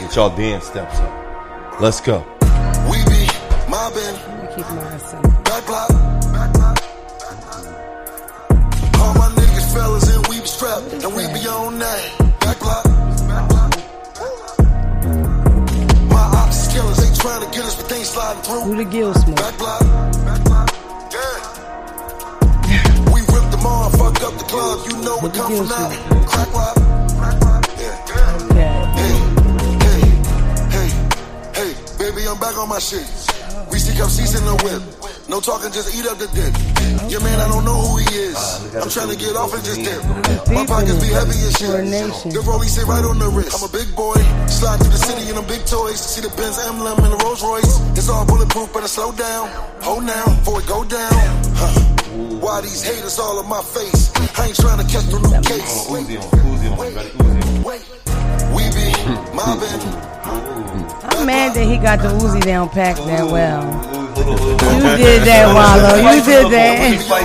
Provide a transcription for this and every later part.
Get y'all dance steps up. Let's go. We be mobbing. Keep mine simple. Back block. All my niggas fellas and we be strapped and we be on that. Back block. My ops is killers. They trying to get us, but they ain't sliding through. Do the gill smoke. Back block. Yeah. We ripped them all, fucked up the club. You know we come from that. Crack rock. Hey, baby, I'm back on my shit. We stick up seats in the whip. No talking, just eat up the dick. Your man, I don't know who he is. I'm trying to get off and just dip. My pockets be heavy as shit. The rollie sit right on the wrist. I'm a big boy. Slide through the city in them big toys. See the Benz emblem and the Rolls Royce. It's all bulletproof, better slow down. Hold now, before it go down. Why these haters all in my face? I ain't trying to catch the new case. Wait. We be mobbing. I'm mad that he got the Uzi down packed that well. You did that, Wallow. You did that.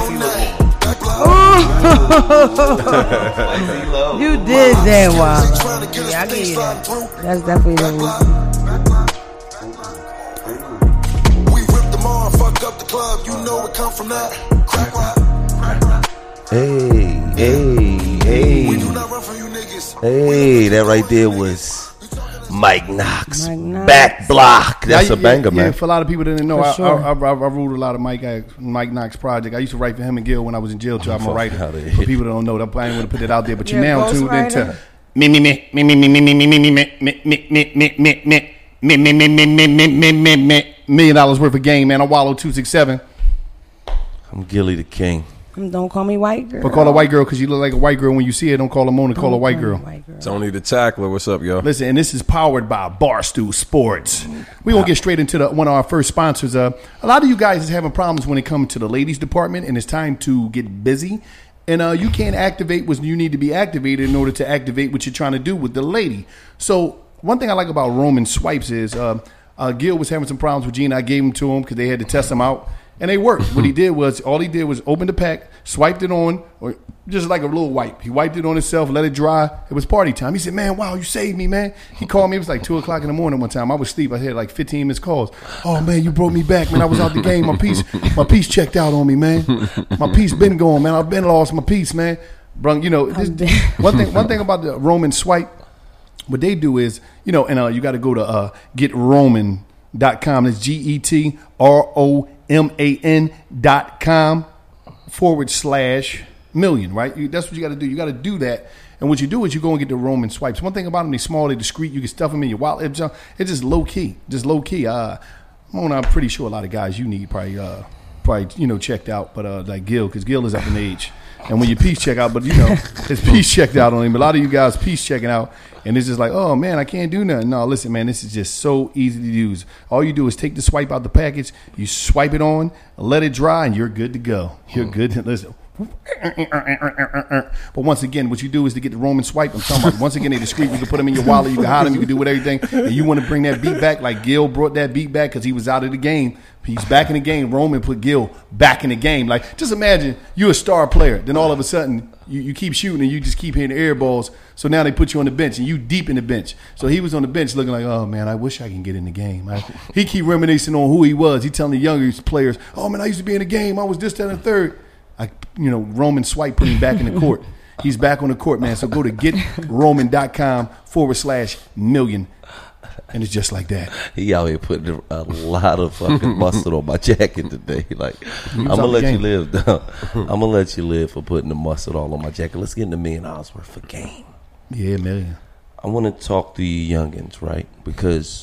You did that, Wallow. Yeah, I give you that. That's definitely the Uzi. We ripped them all, fucked up the club. You know it come from that. Crack rock. Hey. We do not run from you niggas. Hey, that right there was Mike Knox. Back block. That's a banger, man. Yeah, for a lot of people that didn't know, sure. I ruled a lot of Mike Knox project. I used to write for him and Gil when I was in jail too. I'm a writer. For people that don't know, I ain't want to put it out there, but you're now tuned into $1 million worth of game, man. I'm Wallow 267. I'm Gilly the King. Don't call me white girl. But call her white girl because you look like a white girl when you see her. Don't call her Mona, call her white girl. Tony the Tackler, what's up, yo? Listen, and this is powered by Barstool Sports. We're going to get straight into one of our first sponsors. A lot of you guys is having problems when it comes to the ladies department, and it's time to get busy. And you can't activate what you need to be activated in order to activate what you're trying to do with the lady. So one thing I like about Roman Swipes is Gil was having some problems with Gina. I gave them to him because they had to test them out. And they worked. What he did was, all he did was open the pack, swiped it on, or just like a little wipe. He wiped it on himself, let it dry. It was party time. He said, man, wow, you saved me, man. He called me. It was like 2 o'clock in the morning one time. I was asleep. I had like 15 missed calls. Oh, man, you brought me back, man. I was out the game. My piece checked out on me, man. My piece been gone, man. I've been lost my piece, man. You know, one thing about the Roman Swipe, what they do is, you know, and you got to go to GetRoman.com. That's GetRoman.com/million, right? That's what you got to do. You got to do that. And what you do is you go and get the Roman Swipes. One thing about them, they're small, they're discreet. You can stuff them in your wallet. It's just low key. I'm pretty sure a lot of guys you need probably checked out, but like Gil, because Gil is up in age. And when your piece check out, but you know, his piece checked out on him. A lot of you guys piece checking out, and it's just like, oh man, I can't do nothing. No, listen, man, this is just so easy to use. All you do is take the swipe out the package, you swipe it on, let it dry, and you're good to go. You're good to listen. But once again, what you do is to get the Roman Swipe. I'm talking about. Once again, they're discreet. You can put them in your wallet. You can hide them. You can do with everything. And you want to bring that beat back, like Gil brought that beat back because he was out of the game. He's back in the game. Roman put Gil back in the game. Like, just imagine you're a star player. Then all of a sudden, you keep shooting and you just keep hitting air balls. So now they put you on the bench and you deep in the bench. So he was on the bench looking like, oh man, I wish I can get in the game. He keep reminiscing on who he was. He telling the younger players, oh man, I used to be in the game. I was this, that, and third. Roman Swipe put him back in the court. He's back on the court, man. So go to GetRoman.com/million. And it's just like that. He out here putting a lot of fucking mustard on my jacket today. Like, I'm going to let you live, though. I'm going to let you live for putting the mustard all on my jacket. Let's get into $1 million worth of game. Yeah, man. I want to talk to you youngins, right? Because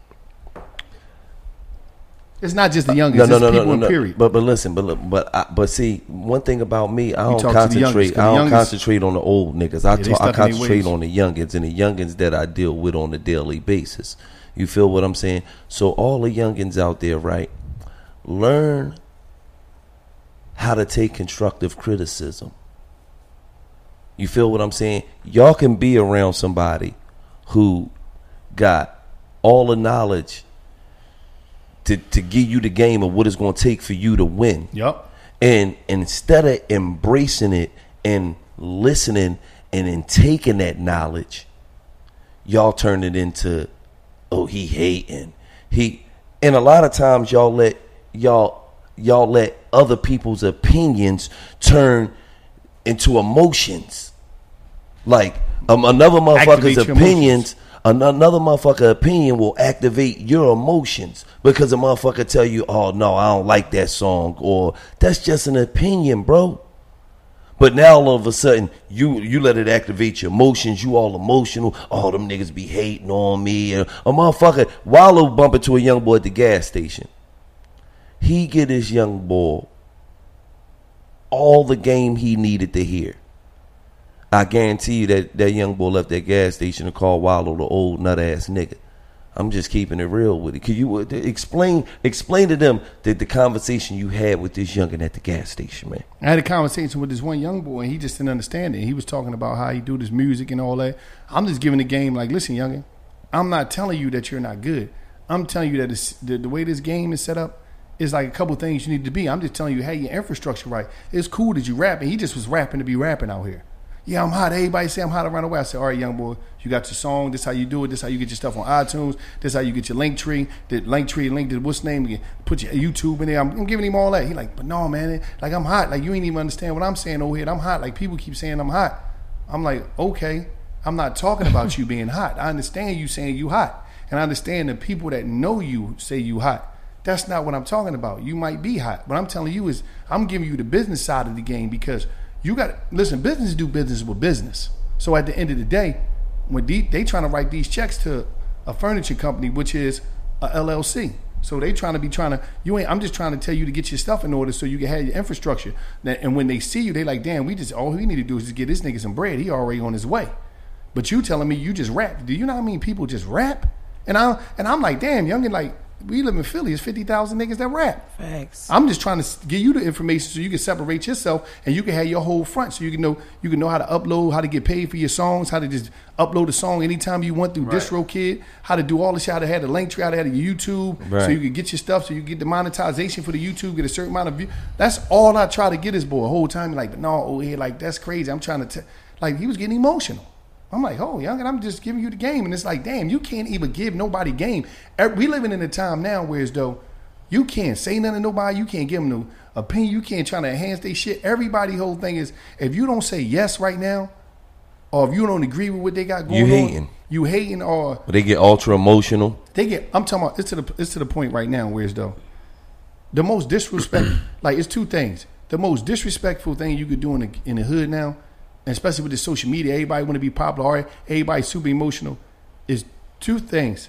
it's not just the youngins. It's people in period. But listen, but see, one thing about me, I don't concentrate. I don't concentrate on the old niggas. I concentrate on the youngins and the youngins that I deal with on a daily basis. You feel what I'm saying? So all the youngins out there, right? Learn how to take constructive criticism. You feel what I'm saying? Y'all can be around somebody who got all the knowledge to give you the game of what it's going to take for you to win. Yep. And instead of embracing it and listening and then taking that knowledge, y'all turn it into oh, he hating. And a lot of times y'all let other people's opinions turn into emotions. Like another motherfucker's opinions, another motherfucker opinion will activate your emotions because a motherfucker tell you, oh no, I don't like that song, or that's just an opinion, bro. But now all of a sudden you let it activate your emotions. You all emotional. Oh, them niggas be hating on me. A motherfucker, Wallow bump into a young boy at the gas station. He get his young boy all the game he needed to hear. I guarantee you that young boy left that gas station and called Wallow the old nut ass nigga. I'm just keeping it real with it. Can you explain to them the conversation you had with this youngin at the gas station, man? I had a conversation with this one young boy, and he just didn't understand it. He was talking about how he do this music and all that. I'm just giving the game like, listen, youngin, I'm not telling you that you're not good. I'm telling you that the way this game is set up is like a couple things you need to be. I'm just telling you, hey, your infrastructure right. It's cool that you rap, and he just was rapping to be rapping out here. Yeah, I'm hot. Everybody say I'm hot around the way. I said, all right, young boy, you got your song. This how you do it. This how you get your stuff on iTunes. This how you get your link tree. The link tree linked to what's name again. Put your YouTube in there. I'm giving him all that. He like, but no, man. Like, I'm hot. Like, you ain't even understand what I'm saying over here. I'm hot. Like, people keep saying I'm hot. I'm like, okay. I'm not talking about you being hot. I understand you saying you hot. And I understand the people that know you say you hot. That's not what I'm talking about. You might be hot. What I'm telling you is I'm giving you the business side of the game because you got to listen. Business do business with business. So at the end of the day, when they trying to write these checks to a furniture company, which is a LLC, so they trying to I'm just trying to tell you to get your stuff in order so you can have your infrastructure. And when they see you, they like, damn, all we need to do is just get this nigga some bread. He already on his way. But you telling me you just rap? Do you know how many people just rap? And I'm like, damn, youngin, like. We live in Philly. There's 50,000 niggas that rap. Facts. I'm just trying to give you the information so you can separate yourself and you can have your whole front so you can know how to upload, how to get paid for your songs, how to just upload a song anytime you want through DistroKid, how to do all this shit, how to have the link tree, how to have the YouTube so you can get your stuff, so you get the monetization for the YouTube, get a certain amount of views. That's all I try to get this boy the whole time. Like, no, oh, yeah, like that's crazy. I'm trying to like he was getting emotional. I'm like, oh, young, and I'm just giving you the game. And it's like, damn, you can't even give nobody game. We living in a time now where as though you can't say nothing to nobody. You can't give them no opinion. You can't try to enhance their shit. Everybody whole thing is, if you don't say yes right now, or if you don't agree with what they got going on, you hating, or they get ultra emotional. I'm talking about, it's to the point right now where as though the most disrespect, like it's two things. The most disrespectful thing you could do in the hood now, and especially with the social media, everybody want to be popular, all right, everybody super emotional, is two things.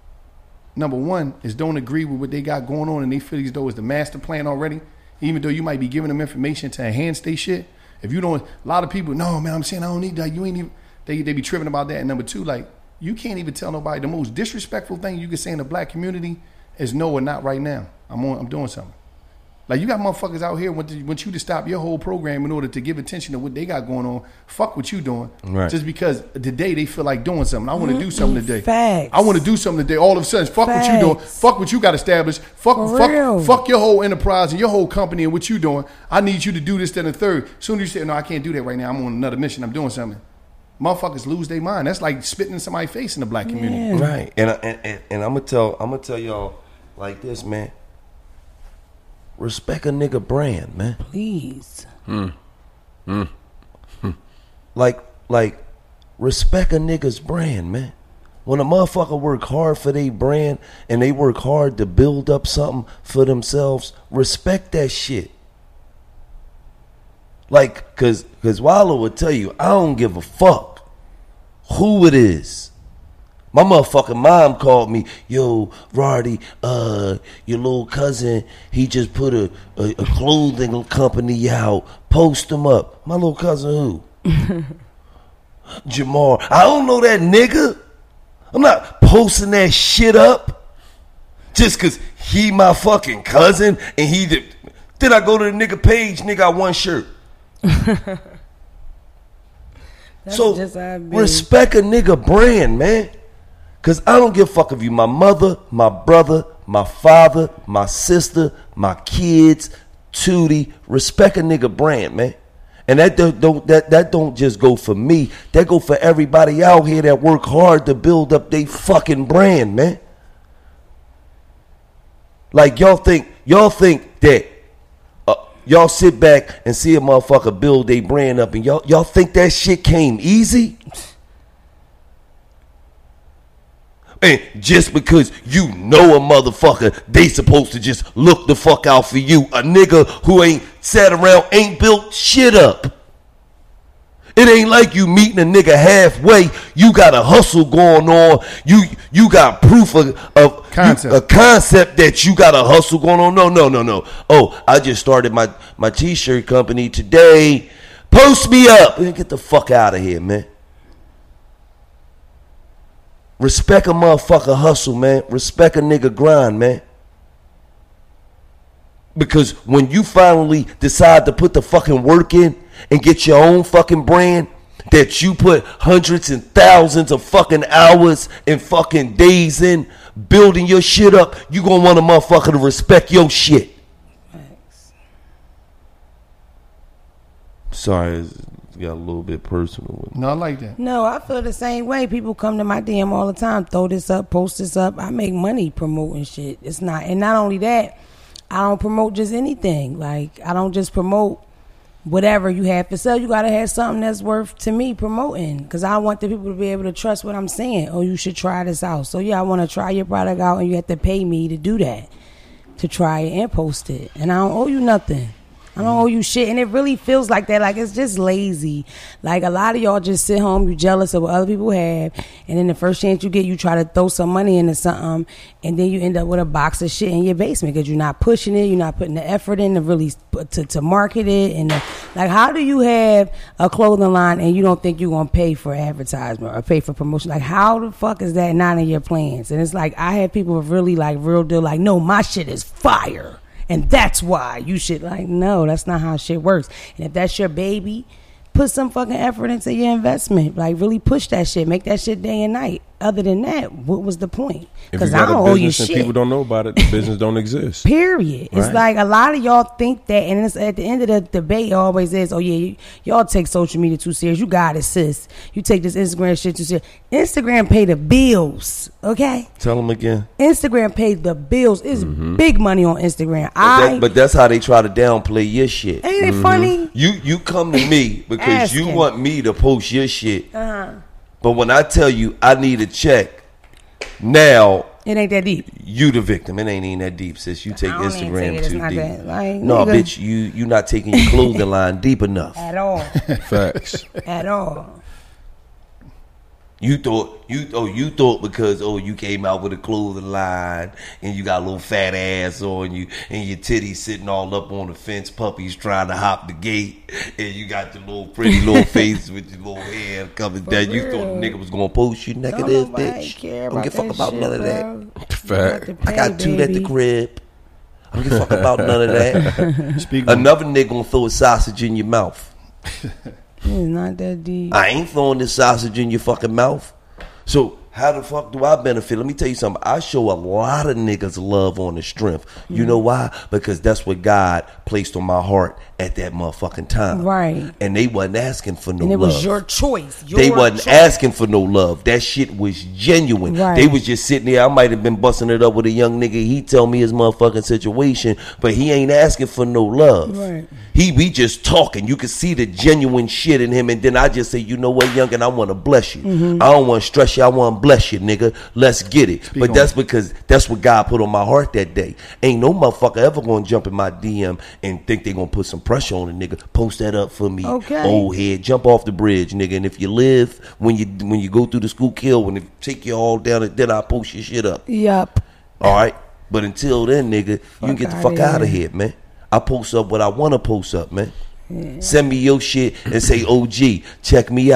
Number one is don't agree with what they got going on and they feel as though it's the master plan already, even though you might be giving them information to enhance their shit. If you don't, a lot of people, no, man, I'm saying I don't need that. You ain't even, they be tripping about that. And number two, like, you can't even tell nobody. The most disrespectful thing you can say in the black community is no or not right now. I'm doing something. Like, you got motherfuckers out here want you to stop your whole program in order to give attention to what they got going on. Fuck what you doing. Right. Just because today they feel like doing something. I want to do something today. Facts. I want to do something today. All of a sudden, fuck what you doing. Fuck what you got established. Fuck your whole enterprise and your whole company and what you doing. I need you to do this, then, and third. As soon as you say, no, I can't do that right now. I'm on another mission. I'm doing something. Motherfuckers lose their mind. That's like spitting in somebody's face in the black community. Right. And I'm gonna tell y'all like this, man. Respect a nigga brand, man. Please. Like, respect a nigga's brand, man. When a motherfucker work hard for their brand and they work hard to build up something for themselves, respect that shit. Like, cause Wallow would tell you, I don't give a fuck who it is. My motherfucking mom called me, yo, Rardy, your little cousin, he just put a clothing company out. Post him up. My little cousin who? Jamar. I don't know that nigga. I'm not posting that shit up just because he my fucking cousin and he did. Then I go to the nigga page, nigga, I one shirt. So respect a nigga brand, man. Because I don't give a fuck if you my mother, my brother, my father, my sister, my kids, Tootie. Respect a nigga brand, man. And that don't just go for me. That go for everybody out here that work hard to build up their fucking brand, man. Like y'all think that y'all sit back and see a motherfucker build their brand up, and y'all think that shit came easy? And just because you know a motherfucker, they supposed to just look the fuck out for you. A nigga who ain't sat around, ain't built shit up. It ain't like you meeting a nigga halfway. You got a hustle going on. You got proof of a concept that you got a hustle going on. No. Oh, I just started my t-shirt company today. Post me up. Man, get the fuck out of here, man. Respect a motherfucker hustle, man. Respect a nigga grind, man. Because when you finally decide to put the fucking work in and get your own fucking brand that you put hundreds and thousands of fucking hours and fucking days in building your shit up, you gonna want a motherfucker to respect your shit. Thanks. Sorry, it got a little bit personal. No, I like that. No, I feel the same way. People come to my DM all the time, throw this up, post this up. I make money promoting shit. It's not, and not only that, I don't promote just anything. Like, I don't just promote whatever you have for sale. You got to have something that's worth, to me, promoting. Because I want the people to be able to trust what I'm saying. Oh, you should try this out. So, yeah, I want to try your product out, and you have to pay me to do that, to try it and post it. And I don't owe you nothing. I don't owe you shit. And it really feels like that. Like, it's just lazy. Like, a lot of y'all just sit home, you jealous of what other people have, and then the first chance you get, you try to throw some money into something, and then you end up with a box of shit in your basement because you're not pushing it, you're not putting the effort in to really to market it. And like, how do you have a clothing line and you don't think you're going to pay for advertisement or pay for promotion? Like, how the fuck is that not in your plans? And it's like, I have people really like real deal, like, no, my shit is fire. And that's why you should, like, no, that's not how shit works. And if that's your baby, put some fucking effort into your investment. Like, really push that shit. Make that shit day and night. Other than that, what was the point? Because I don't owe you shit. People don't know about it. The business don't exist. Period. Right. It's like a lot of y'all think that, and it's at the end of the debate, it always is, oh yeah, y'all take social media too serious. You got it, sis. You take this Instagram shit too serious. Instagram pay the bills, okay? Tell them again. Instagram pay the bills. It's big money on Instagram. But that's how they try to downplay your shit. Ain't it funny? You come to me because you want me to post your shit. But when I tell you I need a check, now it ain't that deep. You the victim. It ain't even that deep, sis. You take Instagram too deep. Like, no, nigga. Bitch, you not taking your clothing line deep enough. At all. Facts. At all. You thought because you came out with a clothing line and you got a little fat ass on you and your titties sitting all up on the fence, puppies trying to hop the gate, and you got your little pretty little face with your little hair coming down. You thought the nigga was gonna post you negative, bitch. Don't give a fuck about none of that. Fact. I got two at the crib. I don't give a fuck about none of that. Another nigga gonna throw a sausage in your mouth. It's not that deep. I ain't throwing this sausage in your fucking mouth. So how the fuck do I benefit? Let me tell you something. I show a lot of niggas love on the strength. You know why? Because that's what God placed on my heart at that motherfucking time. Right. And they wasn't asking for no love. And it was your choice. They wasn't asking for no love. That shit was genuine. Right. They was just sitting there. I might have been busting it up with a young nigga. He tell me his motherfucking situation, but he ain't asking for no love. Right. We just talking. You can see the genuine shit in him, and then I just say, you know what, youngin', I want to bless you. I don't want to stress you. I want to bless you, nigga. Let's get it. But that's because that's what God put on my heart that day. Ain't no motherfucker ever gonna jump in my DM and think they gonna put some pressure on a nigga. Post that up for me, old head. Jump off the bridge, nigga. And if you live, when you go through the Schuylkill, when they take you all down, then I post your shit up. Yup. All right. But until then, nigga, you can get the fuck out of here, man. I post up what I want to post up, man. Yeah. Send me your shit and say, OG, check me out.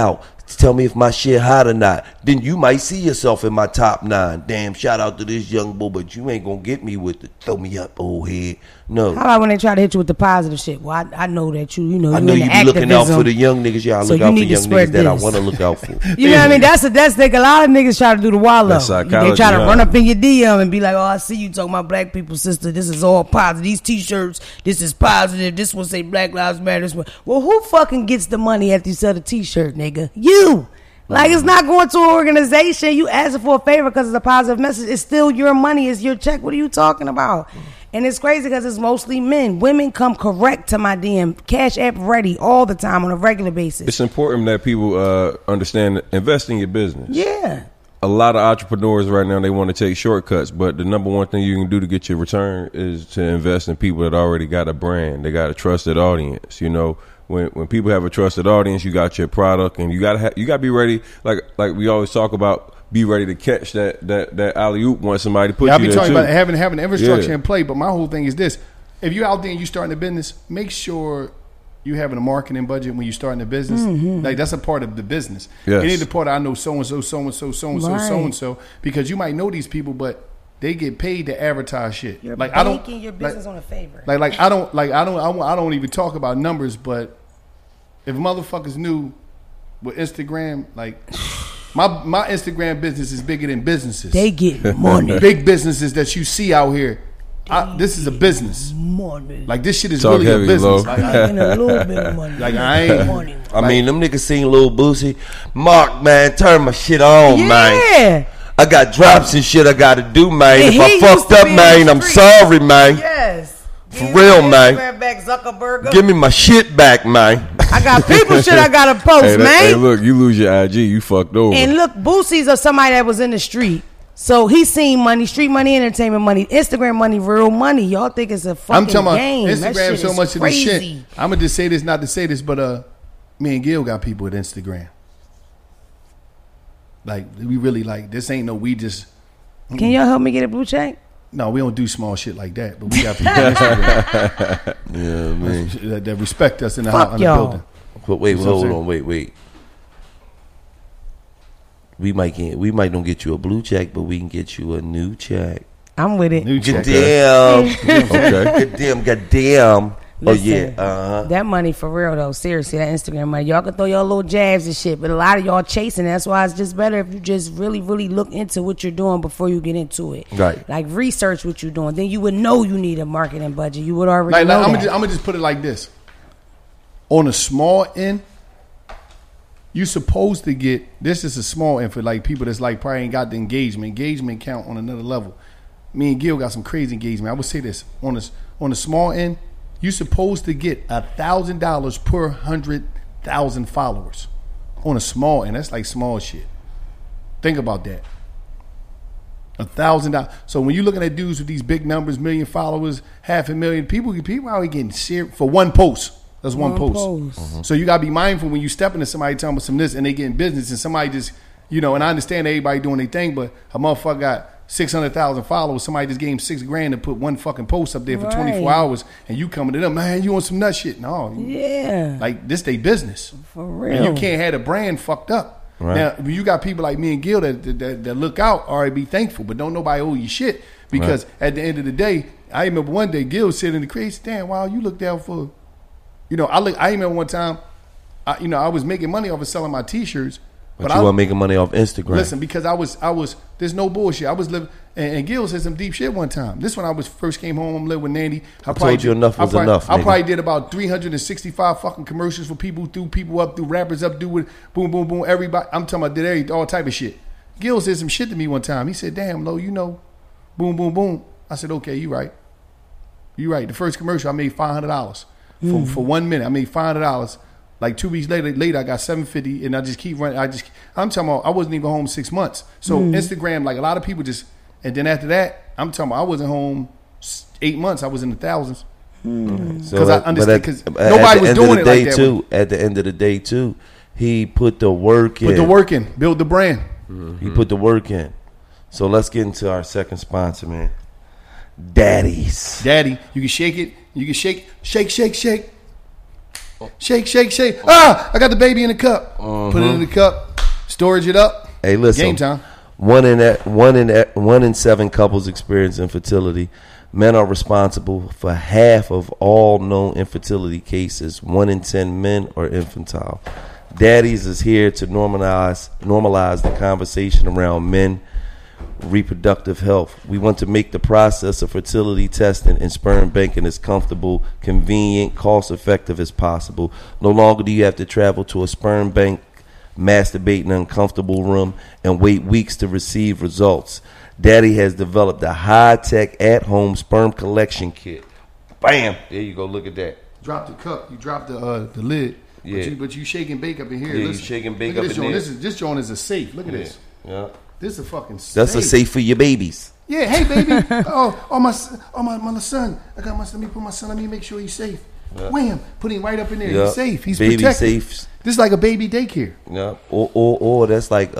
Tell me if my shit hot or not. Then you might see yourself in my top 9. Damn, shout out to this young boy, but you ain't gonna get me with the throw me up, old head. No. How about when they try to hit you with the positive shit? Well, I know that you know, I know you be looking out for the young niggas. Yeah, I look out for young niggas that I want to look out for. You know what I mean? That's like a lot of niggas try to do the wallow. They try to run up in your DM and be like, oh, I see you talking about black people, sister. This is all positive. These t-shirts, this is positive. This one say Black Lives Matter. Well, who fucking gets the money after you sell the t-shirt, nigga? You. Like, it's not going to an organization. You asking for a favor because it's a positive message. It's still your money. It's your check. What are you talking about? And it's crazy because it's mostly men. Women come correct to my DM. Cash App ready all the time on a regular basis. It's important that people understand invest in your business. Yeah. A lot of entrepreneurs right now, they want to take shortcuts, but the number one thing you can do to get your return is to invest in people that already got a brand. They got a trusted audience, you know. When people have a trusted audience, you got your product, and you gotta be ready. Like we always talk about, be ready to catch that alley oop when somebody put you there. I've been talking about having infrastructure in play, but my whole thing is this: if you're out there and you starting a business, make sure you having a marketing budget when you starting a business. Mm-hmm. Like that's a part of the business. Yes. It ain't the part I know so and so, because you might know these people, but they get paid to advertise shit. You're making your business on a favor. I don't even talk about numbers, but if motherfuckers knew with Instagram, like my Instagram business is bigger than businesses. They get money. Big businesses that you see out here. This is a business. Money. Like this shit is really a business. Like, a little bit of money. Like I ain't. Money. I mean, them niggas seen Lil Boosie. Mark, man, turn my shit on, man. I got drops and shit I gotta do, man. If I fucked up, man, I'm sorry, man. Yes. For real, man. Zuckerberg. Give me my shit back, man. I got people shit I gotta post, man. Hey, look, you lose your IG, you fucked over. And look, Boosie's of somebody that was in the street. So he's seen money, street money, entertainment money, Instagram money, real money. Y'all think it's a fucking game. I'm talking about Instagram so much of this shit. I'm gonna just say this, not to say this, but me and Gil got people with Instagram. Like we really like this. Ain't no we just. Can y'all help me get a blue check? No, we don't do small shit like that. But we got people on Instagram. Yeah, man. That respect us in the building. But wait, hold on, wait. We might don't get you a blue check, but we can get you a new check. I'm with it. New check. Goddamn. Goddamn. Listen, that money for real though. Seriously, that Instagram money. Y'all can throw y'all little jabs and shit, but a lot of y'all chasing. That's why it's just better if you just really, really look into what you're doing before you get into it. Right. Like research what you're doing. Then you would know you need a marketing budget. You would already know that. I'm gonna just put it like this. On a small end, you supposed to get, this is a small end for like people that's like probably ain't got the engagement count on another level. Me and Gil got some crazy engagement. I would say this, on a small end, you supposed to get $1,000 per 100,000 followers. On a small end, that's like small shit. Think about that. $1,000. So when you're looking at dudes with these big numbers, million followers, 500,000 people out here getting shit for one post. That's one post. Mm-hmm. So you gotta be mindful when you step into somebody telling them some this and they getting business and somebody just, and I understand everybody doing their thing, but a motherfucker got 600,000 followers. Somebody just gave him $6,000 to put one fucking post up there for 24 hours, and you coming to them, man, you want some nut shit? No, like this they business for real. And you can't have the brand fucked up. Right. Now you got people like me and Gil that look out, all right, be thankful, but don't nobody owe you shit because at the end of the day, I remember one day Gil said in the crate, damn, wow, you looked out for. I remember one time, I was making money off of selling my T-shirts. But you weren't making money off Instagram. Listen, because I was. There's no bullshit. I was living, and Gil said some deep shit one time. This when I first came home, I'm living with Nandy. I told you enough was enough. I probably did about 365 fucking commercials for people, threw people up, threw rappers up, do with boom, boom, boom. Everybody, I'm talking about did all type of shit. Gil said some shit to me one time. He said, "Damn, Lo, boom, boom, boom." I said, "Okay, you right. You right." The first commercial I made $500 for 1 minute. I made $500. Like 2 weeks later I got $750, and I just keep running. I'm talking about I wasn't even home 6 months. So Instagram, like a lot of people just, and then after that, I'm talking about I wasn't home 8 months. I was in the thousands. Because I understand, because nobody was doing it like that. At the end of the day, too, he put the work in. Build the brand. Mm-hmm. He put the work in. So let's get into our second sponsor, man. Daddy's. Daddy, you can shake it. You can shake. Shake, shake, shake. I got the baby in the cup. Put it in the cup. Storage it up. Hey, listen. Game time. 1 in 7 couples experience infertility. Men are responsible for half of all known infertility cases. 1 in 10 men are infantile. Daddies is here to normalize the conversation around men reproductive health. We want to make the process of fertility testing and sperm banking as comfortable, convenient, cost-effective as possible. No longer do you have to travel to a sperm bank, masturbate in an uncomfortable room, and wait weeks to receive results. Daddy has developed a high-tech at-home sperm collection kit. Bam! There you go. Look at that. Drop the cup. You drop the lid. Yeah. But you shake and bake up in here. Yeah, Listen, you shake and bake up in there. This joint is a safe. Look at this. Yeah. This is a fucking safe. That's a safe for your babies. Yeah, hey baby. my son. Let me put my son. Let me make sure he's safe. Yeah. Wham! Put him right up in there. Yeah. He's safe. He's baby protected. Safe. This is like a baby daycare. Yeah. Or that's like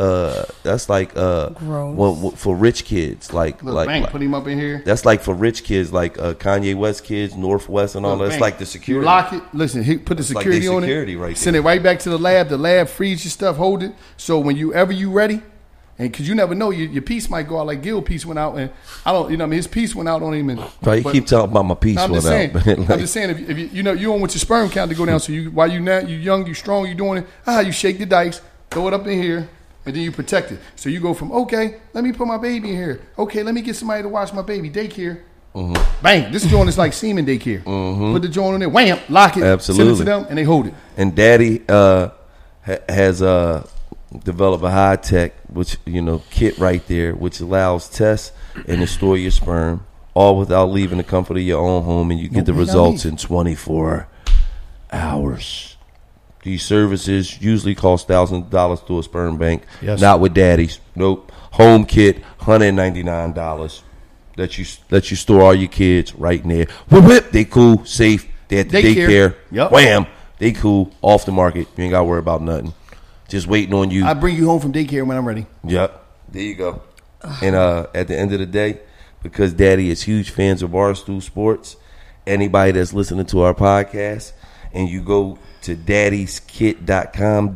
for rich kids. Like put him up in here. That's like for rich kids, like Kanye West kids, Northwest and all that. It's like the security. You lock it. Listen, put the security on it. Right send it right back to the lab. The lab frees your stuff, hold it. So whenever you ready. And because you never know, your piece might go out like Gil piece went out, and I don't, his piece went out on him. Right, you keep talking about my piece went out. I'm just saying, if you don't want your sperm count to go down, so while you young, you strong, you doing it. You shake the dice, throw it up in here, and then you protect it. So you go from let me put my baby in here. Okay, let me get somebody to watch my baby daycare. Mm-hmm. Bang! This joint is like semen daycare. Mm-hmm. Put the joint in there, wham, lock it, absolutely, send it to them, and they hold it. And Daddy has develop a high tech, kit right there, which allows tests and to store your sperm, all without leaving the comfort of your own home, and you get the results in 24 hours. These services usually cost $1,000 through a sperm bank. Yes. Not with Daddy's. Nope. Home kit, $199. Let you store all your kids right in there. Whip, they cool, safe. They at the daycare. Yep. Wham, they cool, off the market. You ain't got to worry about nothing. Just waiting on you. I bring you home from daycare when I'm ready. Yep. There you go. And at the end of the day, because Daddy is huge fans of Barstool Sports, anybody that's listening to our podcast, and you go to daddyskit.com,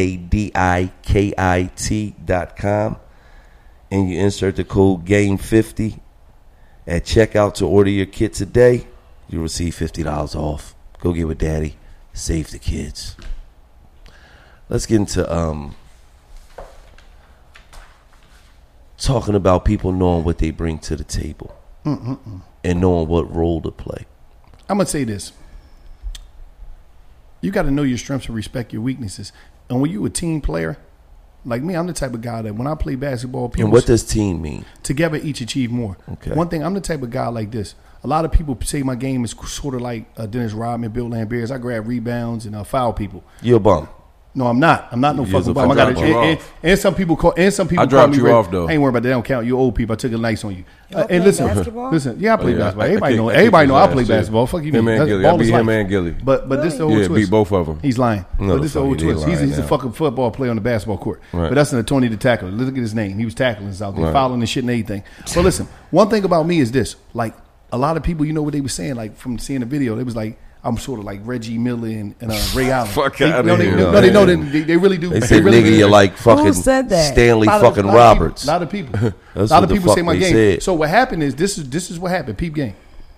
DADIKIT.com, and you insert the code GAME50 at checkout to order your kit today, you'll receive $50 off. Go get with Daddy. Save the kids. Let's get into talking about people knowing what they bring to the table and knowing what role to play. I'm going to say this. You got to know your strengths and respect your weaknesses. And when you're a team player, like me, I'm the type of guy that when I play basketball, people. And what does team mean? Together, each achieve more. Okay. One thing, I'm the type of guy like this. A lot of people say my game is sort of like Dennis Rodman, Bill Lambier. I grab rebounds and foul people. You're a bum. No, I'm not. I'm not no fucking bum. And some people call. And some people. I dropped you off though. I ain't worried about that. They don't count. You old people. I took it nice on you. And listen. Yeah, I play basketball. Everybody know I play basketball. Fuck you. Him and Gilly. I beat him and Gilly. But this the whole twist. Beat both of them. He's lying. But this the whole twist. He's a fucking football player on the basketball court. But that's an attorney to tackle. Look at his name. He was tackling us out there, fouling and shit and everything. But listen, one thing about me is this. Like a lot of people, you know what they were saying. Like from seeing the video, they was like, I'm sort of like Reggie Miller and Ray Allen. Fuck out of here. They really do. They say, nigga, you're like fucking Stanley fucking Roberts. A lot of people. A lot of people say my game. Said. So what happened is, this is what happened. Peep game.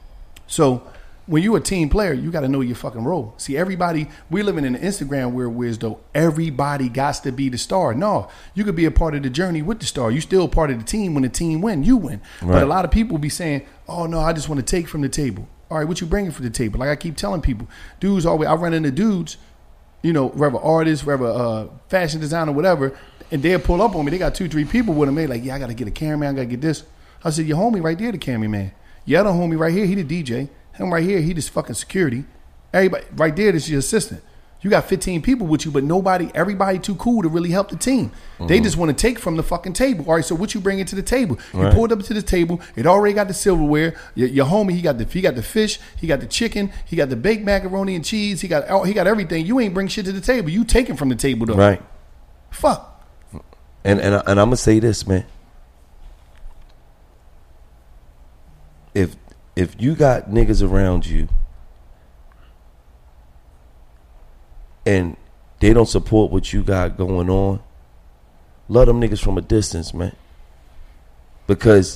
So when you're a team player, you got to know your fucking role. See, everybody, we're living in an Instagram world where as though everybody got to be the star. No, you could be a part of the journey with the star. You still part of the team. When the team win, you win. Right. But a lot of people be saying, oh, no, I just want to take from the table. All right, what you bringing for the table? Like I keep telling people, dudes always, I run into dudes, whether artists, whether fashion designer, whatever, and they'll pull up on me. They got 2-3 people with them. They like, yeah, I got to get a cameraman, I got to get this. I said, your homie right there, the cameraman. Your other homie right here, he the DJ. Him right here, he just fucking security. Everybody right there, this is your assistant. You got 15 people with you, but everybody too cool to really help the team. Mm-hmm. They just want to take from the fucking table. All right, so what you bringing to the table? You pulled up to the table. It already got the silverware. Your homie, he got the fish. He got the chicken. He got the baked macaroni and cheese. He got everything. You ain't bring shit to the table. You taking from the table though. Right. Fuck. And I'm gonna say this, man. If you got niggas around you and they don't support what you got going on, love them niggas from a distance, man. Because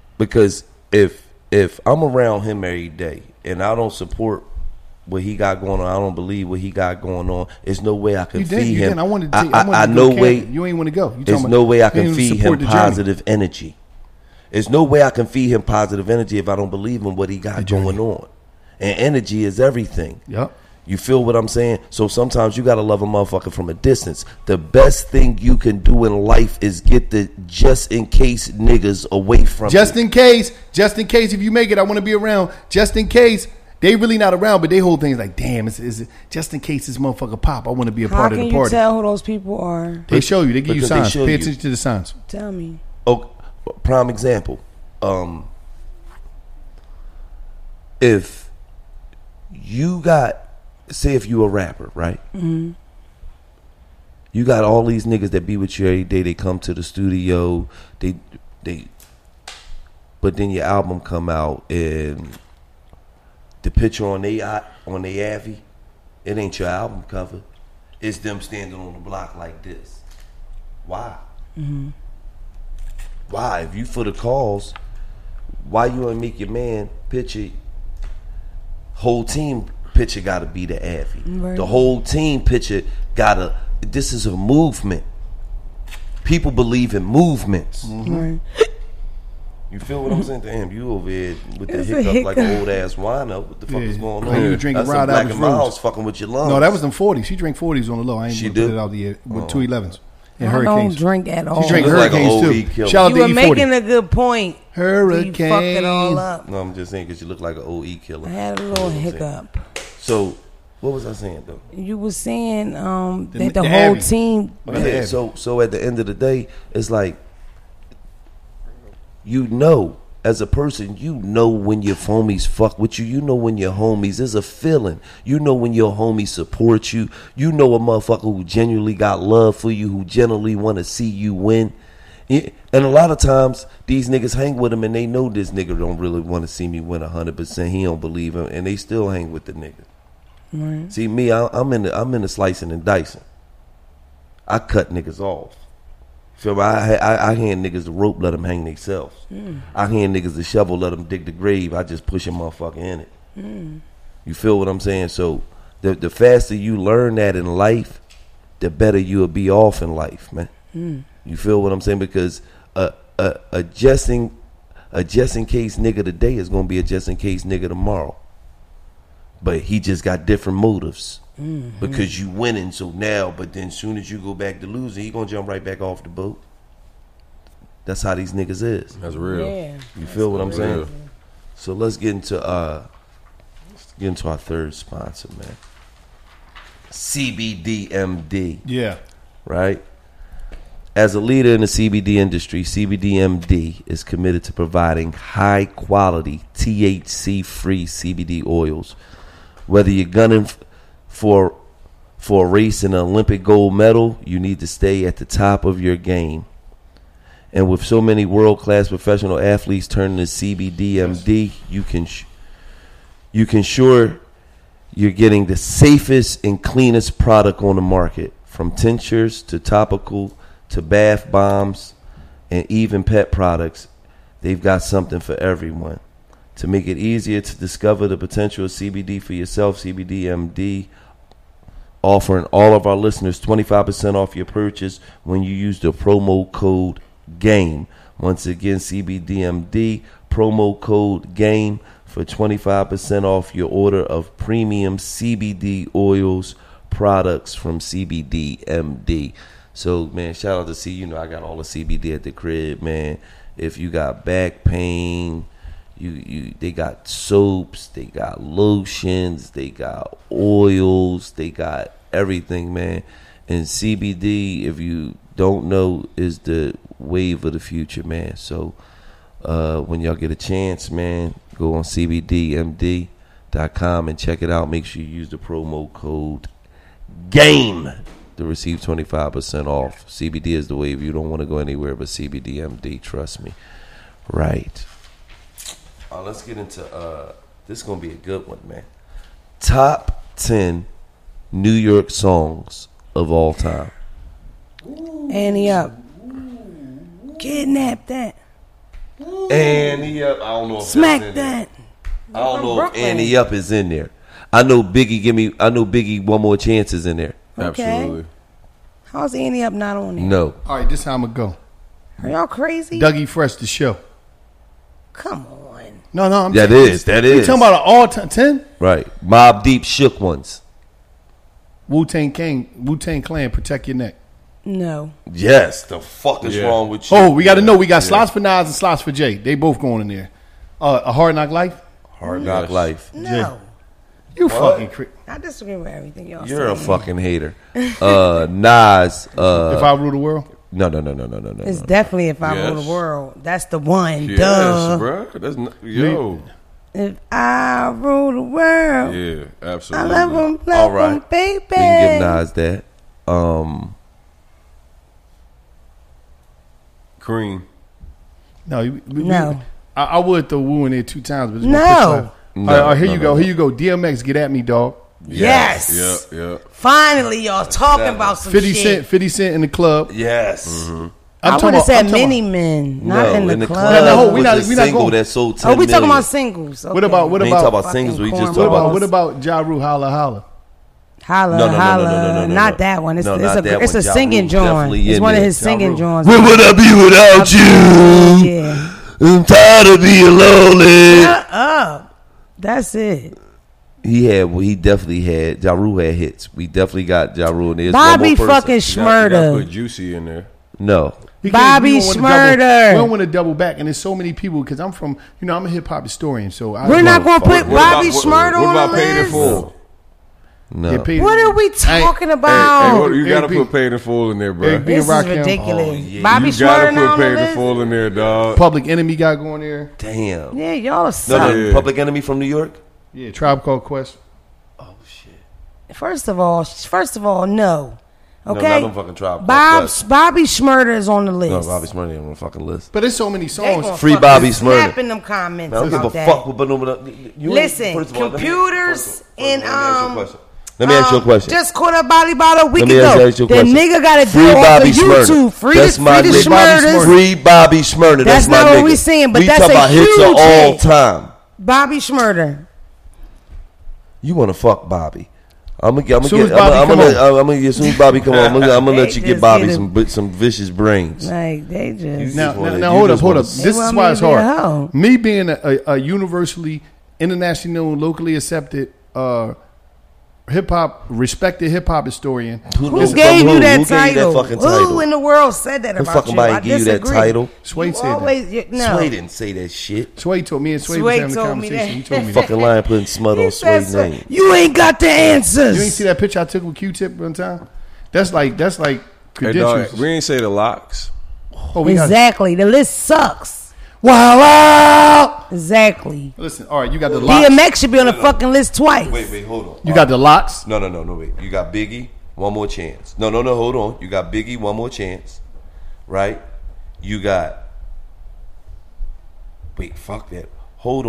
if I'm around him every day and I don't support what he got going on, I don't believe what he got going on, there's no way I can feed him. I know way you ain't want to go. There's no way I can feed him positive energy. There's no way I can feed him positive energy if I don't believe in what he got going on. And energy is everything. Yep. You feel what I'm saying? So sometimes you got to love a motherfucker from a distance. The best thing you can do in life is get the just in case niggas away from you. Just in case if you make it, I want to be around. Just in case. They really not around, but they whole thing is like, damn, it's just in case this motherfucker pop, I want to be a part of the party. How can you tell who those people are? They show you. They give you signs. Pay attention to the signs. Tell me. Oh, prime example. If you got, say if you a rapper, right? Mm-hmm. You got all these niggas that be with you every day. They come to the studio. But then your album come out and the picture on they Avi, it ain't your album cover. It's them standing on the block like this. Why? Mm-hmm. Why? If you for the cause, why you ain't make your man picture? Whole team picture got to be the Avi. Right. The whole team picture gotta. This is a movement. People believe in movements. Mm-hmm. Right. You feel what I'm saying? Damn, you over here with the hiccup like an old ass wino. What the fuck is going on? You were drinking Rod Black and Miles fucking with your lungs. No, that was them 40s. She drank 40s on the low. I ain't put it out the year with 211s. And Hurricanes. I don't drink at all. She drank Hurricanes too. Shout out to E40. You were making a good point. Hurricane. You fucked it all up. No, I'm just saying because you look like an OE killer. I had a little hiccup. So, what was I saying though? You were saying that the whole team. Yeah, so at the end of the day, it's like, you know, as a person, you know when your homies fuck with you. You know when your homies, there's a feeling. You know when your homies support you. You know a motherfucker who genuinely got love for you, who genuinely want to see you win. And a lot of times, these niggas hang with him and they know this nigga don't really want to see me win 100%. He don't believe him, and they still hang with the nigga. Right. See me, I'm in the slicing and dicing. I cut niggas off. Feel me? I hand niggas the rope, let them hang themselves. I hand niggas the shovel, let them dig the grave. I just push a motherfucker in it. You feel what I'm saying? So the faster you learn that in life, the better you'll be off in life, man. You feel what I'm saying? Because a just in case nigga today is gonna be a just in case nigga tomorrow. But he just got different motives. Because you winning, so now, but then soon as you go back to losing, he gonna jump right back off the boat. That's how these niggas is. That's real. Yeah, you feel what I'm saying? So let's get into our third sponsor, man. CBDMD. Yeah. Right? As a leader in the CBD industry, CBDMD is committed to providing high quality THC-free CBD oils. Whether you're gunning for a race in an Olympic gold medal, you need to stay at the top of your game. And with so many world-class professional athletes turning to CBDMD, you can ensure you're getting the safest and cleanest product on the market, from tinctures to topical to bath bombs and even pet products. They've got something for everyone. To make it easier to discover the potential of CBD for yourself, CBDMD offering all of our listeners 25% off your purchase when you use the promo code GAME. Once again, CBDMD, promo code GAME for 25% off your order of premium CBD oils products from CBDMD. So, man, shout out to C. You know, I got all the CBD at the crib, man. If you got back pain, they got soaps, they got lotions, they got oils, they got everything, man. And CBD, if you don't know, is the wave of the future, man. So when y'all get a chance, man, go on CBDMD.com and check it out. Make sure you use the promo code GAME to receive 25% off. CBD is the wave. You don't want to go anywhere but CBDMD, trust me. Right. Let's get into this is gonna be a good one, man. Top 10 New York songs of all time. Annie Up. Kidnap that. Annie Up. I don't know if Smack that's in that. there. I don't know if Annie Up is in there. I know Biggie One More Chance is in there. Okay. Absolutely. How's Annie Up not on there? No. All right, this is how I'm going to go. Are y'all crazy? Dougie Fresh, the show. Come on. No, I'm That saying, is. You talking about an all-time 10? Right. Mobb Deep Shook Ones. Wu-Tang Clan, Protect Your Neck. No. Yes. The fuck is wrong with you? Oh, we got to know. We got slots for Nas and slots for Jay. They both going in there. A Hard Knock Life? Hard Knock Life. No. You fucking crazy. I disagree with everything y'all You're a saying. fucking hater. Nas. If I Rule the World? No. It's definitely If I Rule the World. That's the one. Yes, Duh. bro. That's not, yo. If I rule the world. Yeah, I absolutely. love him, All right. baby. We can give Nas that. Cream. No. No. I would throw Wu in there 2 times. But it's No. gonna piss No, off. All right, here you no. go. Here you go. DMX, Get At Me, dog. Yes. Yeah. Finally, y'all talking about some 50 shit. 50 Cent in the club. Yes. I would have said Many Men, not in the club. No, we we not not single going. that sold 10 Oh, we talking million. about singles. Okay. What about We ain't talking about Fucking singles. We just corn talking about. What about Ja Rule, Holla Holla? Holla, No. Not that one. It's, No, it's not a that it's one. a Ja singing Rule joint. definitely It's in one of there. his singing joints. Where would I be without you? Yeah. I'm tired of being lonely. Shut up. That's it. He definitely had. Ja Rule had hits. We definitely got Ja Rule in there. Bobby fucking You gotta Schmurda. put Juicy in there. No. Bobby We don't Schmurda. want to double back, and there's so many people because I'm from, I'm a hip hop historian, so We're not going to put Bobby Schmurda What on about the Paid in list. Full? No. What are we talking about? Hey, you gotta Hey, put Paid in Full in there, bro. Hey, This is Rakim. ridiculous. Oh, yeah. Bobby You gotta Schmurda put on the Paid in list? Full in there, dog. Public Enemy guy going there. Damn. Yeah, y'all are No, suck. Yeah. Public Enemy from New York. Yeah, Tribe Called Quest. Oh shit. First of all, no. No, Okay. not them fucking Tribe Called Quest. Bobby Schmurda is on the No, list. Bobby Smurda ain't on the fucking list. But there's so many They songs. gonna Free fucking Bobby Schmurda. snap in them comments Man, I don't give about a that. fuck what you Listen, first of all, computers and let me ask you a question. Just caught up Bobby about a week Let me ago. ask you a The question. nigga got to Free do off Bobby of YouTube. Schmurda. Free That's my the nigga. Schmurders. Free Bobby Schmurda. That's my not what nigga. we saying, but we that's talk a about hits of huge all hit. time. Bobby Schmurda. You want to fuck Bobby? I'm gonna Soon as Bobby come on. As soon as Bobby come on, I'm gonna They let you get just Bobby get some vicious brains. Like, they just. Now, wanna- now you hold up, just hold wanna- up. This is want why me it's to be a hard. hoe. Me being a universally, international, locally accepted, hip hop, respected hip hop historian. Who Who gave you that Who gave you that title? fucking Who title? in the world said that Who about fucking you? I body give you that disagree. title? Sway You said that. always, no. Sway didn't say that shit. Sway told me and Sway Sway was having a told me conversation. that. He told me that. Fucking lying, putting smut He on said Sway's so. name. You ain't got the answers. You ain't see that picture I took with Q-Tip one time? That's like Hey, credentials. dog, we ain't say the locks. Oh, we got Exactly. The list sucks. wow. Exactly. Listen, all right, you got the locks. DMX should be on the fucking list twice. Wait, hold on. You got the locks. No, wait. You got Biggie, One More Chance. No, hold on. You got Biggie, One More Chance, right? You got. Wait, fuck that. Hold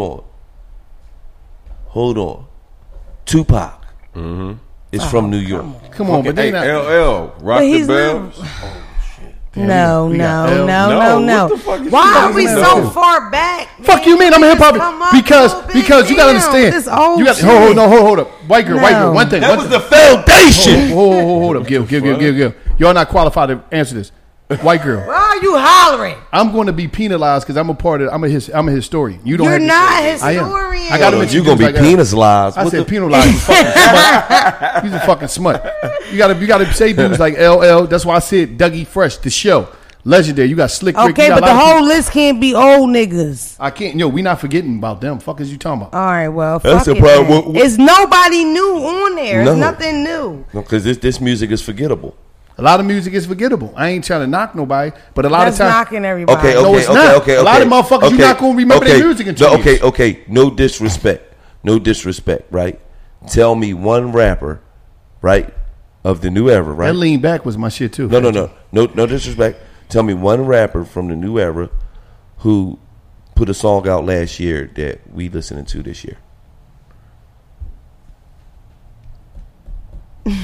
on. Tupac. Mm-hmm. It's from New York. Come on, but they Hey, not. LL, rock But the he's bells. No. we got L. No, what the fuck is Why you are we talking so about? far back? Fuck you, mean I'm a hip Come hop up because a little bit. you gotta Damn, understand. this old You got shit. hold up. White girl. One thing. That was the foundation. Hold up. Give. Y'all not qualified to answer this. White girl. Why are you hollering? I'm going to be penalized because I'm a part of. I'm a historian. You don't. You're have to not say a that. I am. historian. I got to But make you gonna be penalized. I What said the- penalized. You fucking smut. He's a fucking smut. You gotta say dudes like LL. That's why I said Dougie Fresh, the show, legendary. You got Slick Rick. Okay, you got but a the lot of whole people. list can't be old niggas. I can't. We not forgetting about them. Fuck is you talking about? All right, well, That's fuck the it problem. then. It's nobody new on there. No. It's nothing new. No, because this music is forgettable. A lot of music is forgettable. I ain't trying to knock nobody, but a lot That's of times. knocking everybody. Okay, No, it's not. okay. A lot of motherfuckers, you not gonna remember their music in 2 years. Okay. No disrespect, right? Tell me one rapper, right, of the new era, right? That Lean Back was my shit too. No disrespect. Tell me one rapper from the new era who put a song out last year that we listening to this year.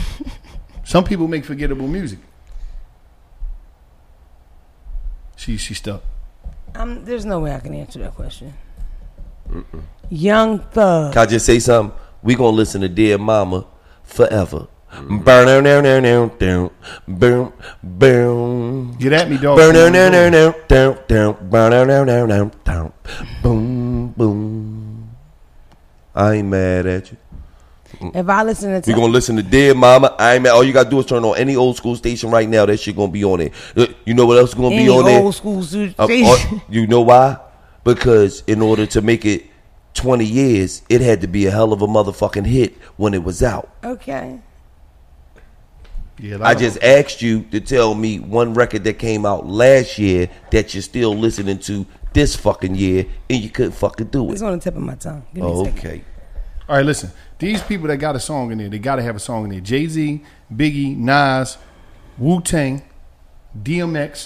Some people make forgettable music. She stuck. There's no way I can answer that question. Young Thug. Can I just say something? We gonna listen to Dear Mama forever. Burn down, boom, boom. Get at me, dog. Burn down, boom, boom. I ain't mad at you. If I listen to, we gonna listen to Dear Mama. I ain't mad. All you gotta do is turn on any old school station right now. That shit gonna be on it. You know what else gonna be on there? Old school station. You know why? Because in order to make it 20 years, it had to be a hell of a motherfucking hit when it was out. Okay. Yeah, I just asked you to tell me one record that came out last year that you're still listening to this fucking year, and you couldn't fucking do it. It's on the tip of my tongue. Give me a second. All right, listen. These people that got a song in there, they got to have a song in there. Jay-Z, Biggie, Nas, Wu-Tang, DMX,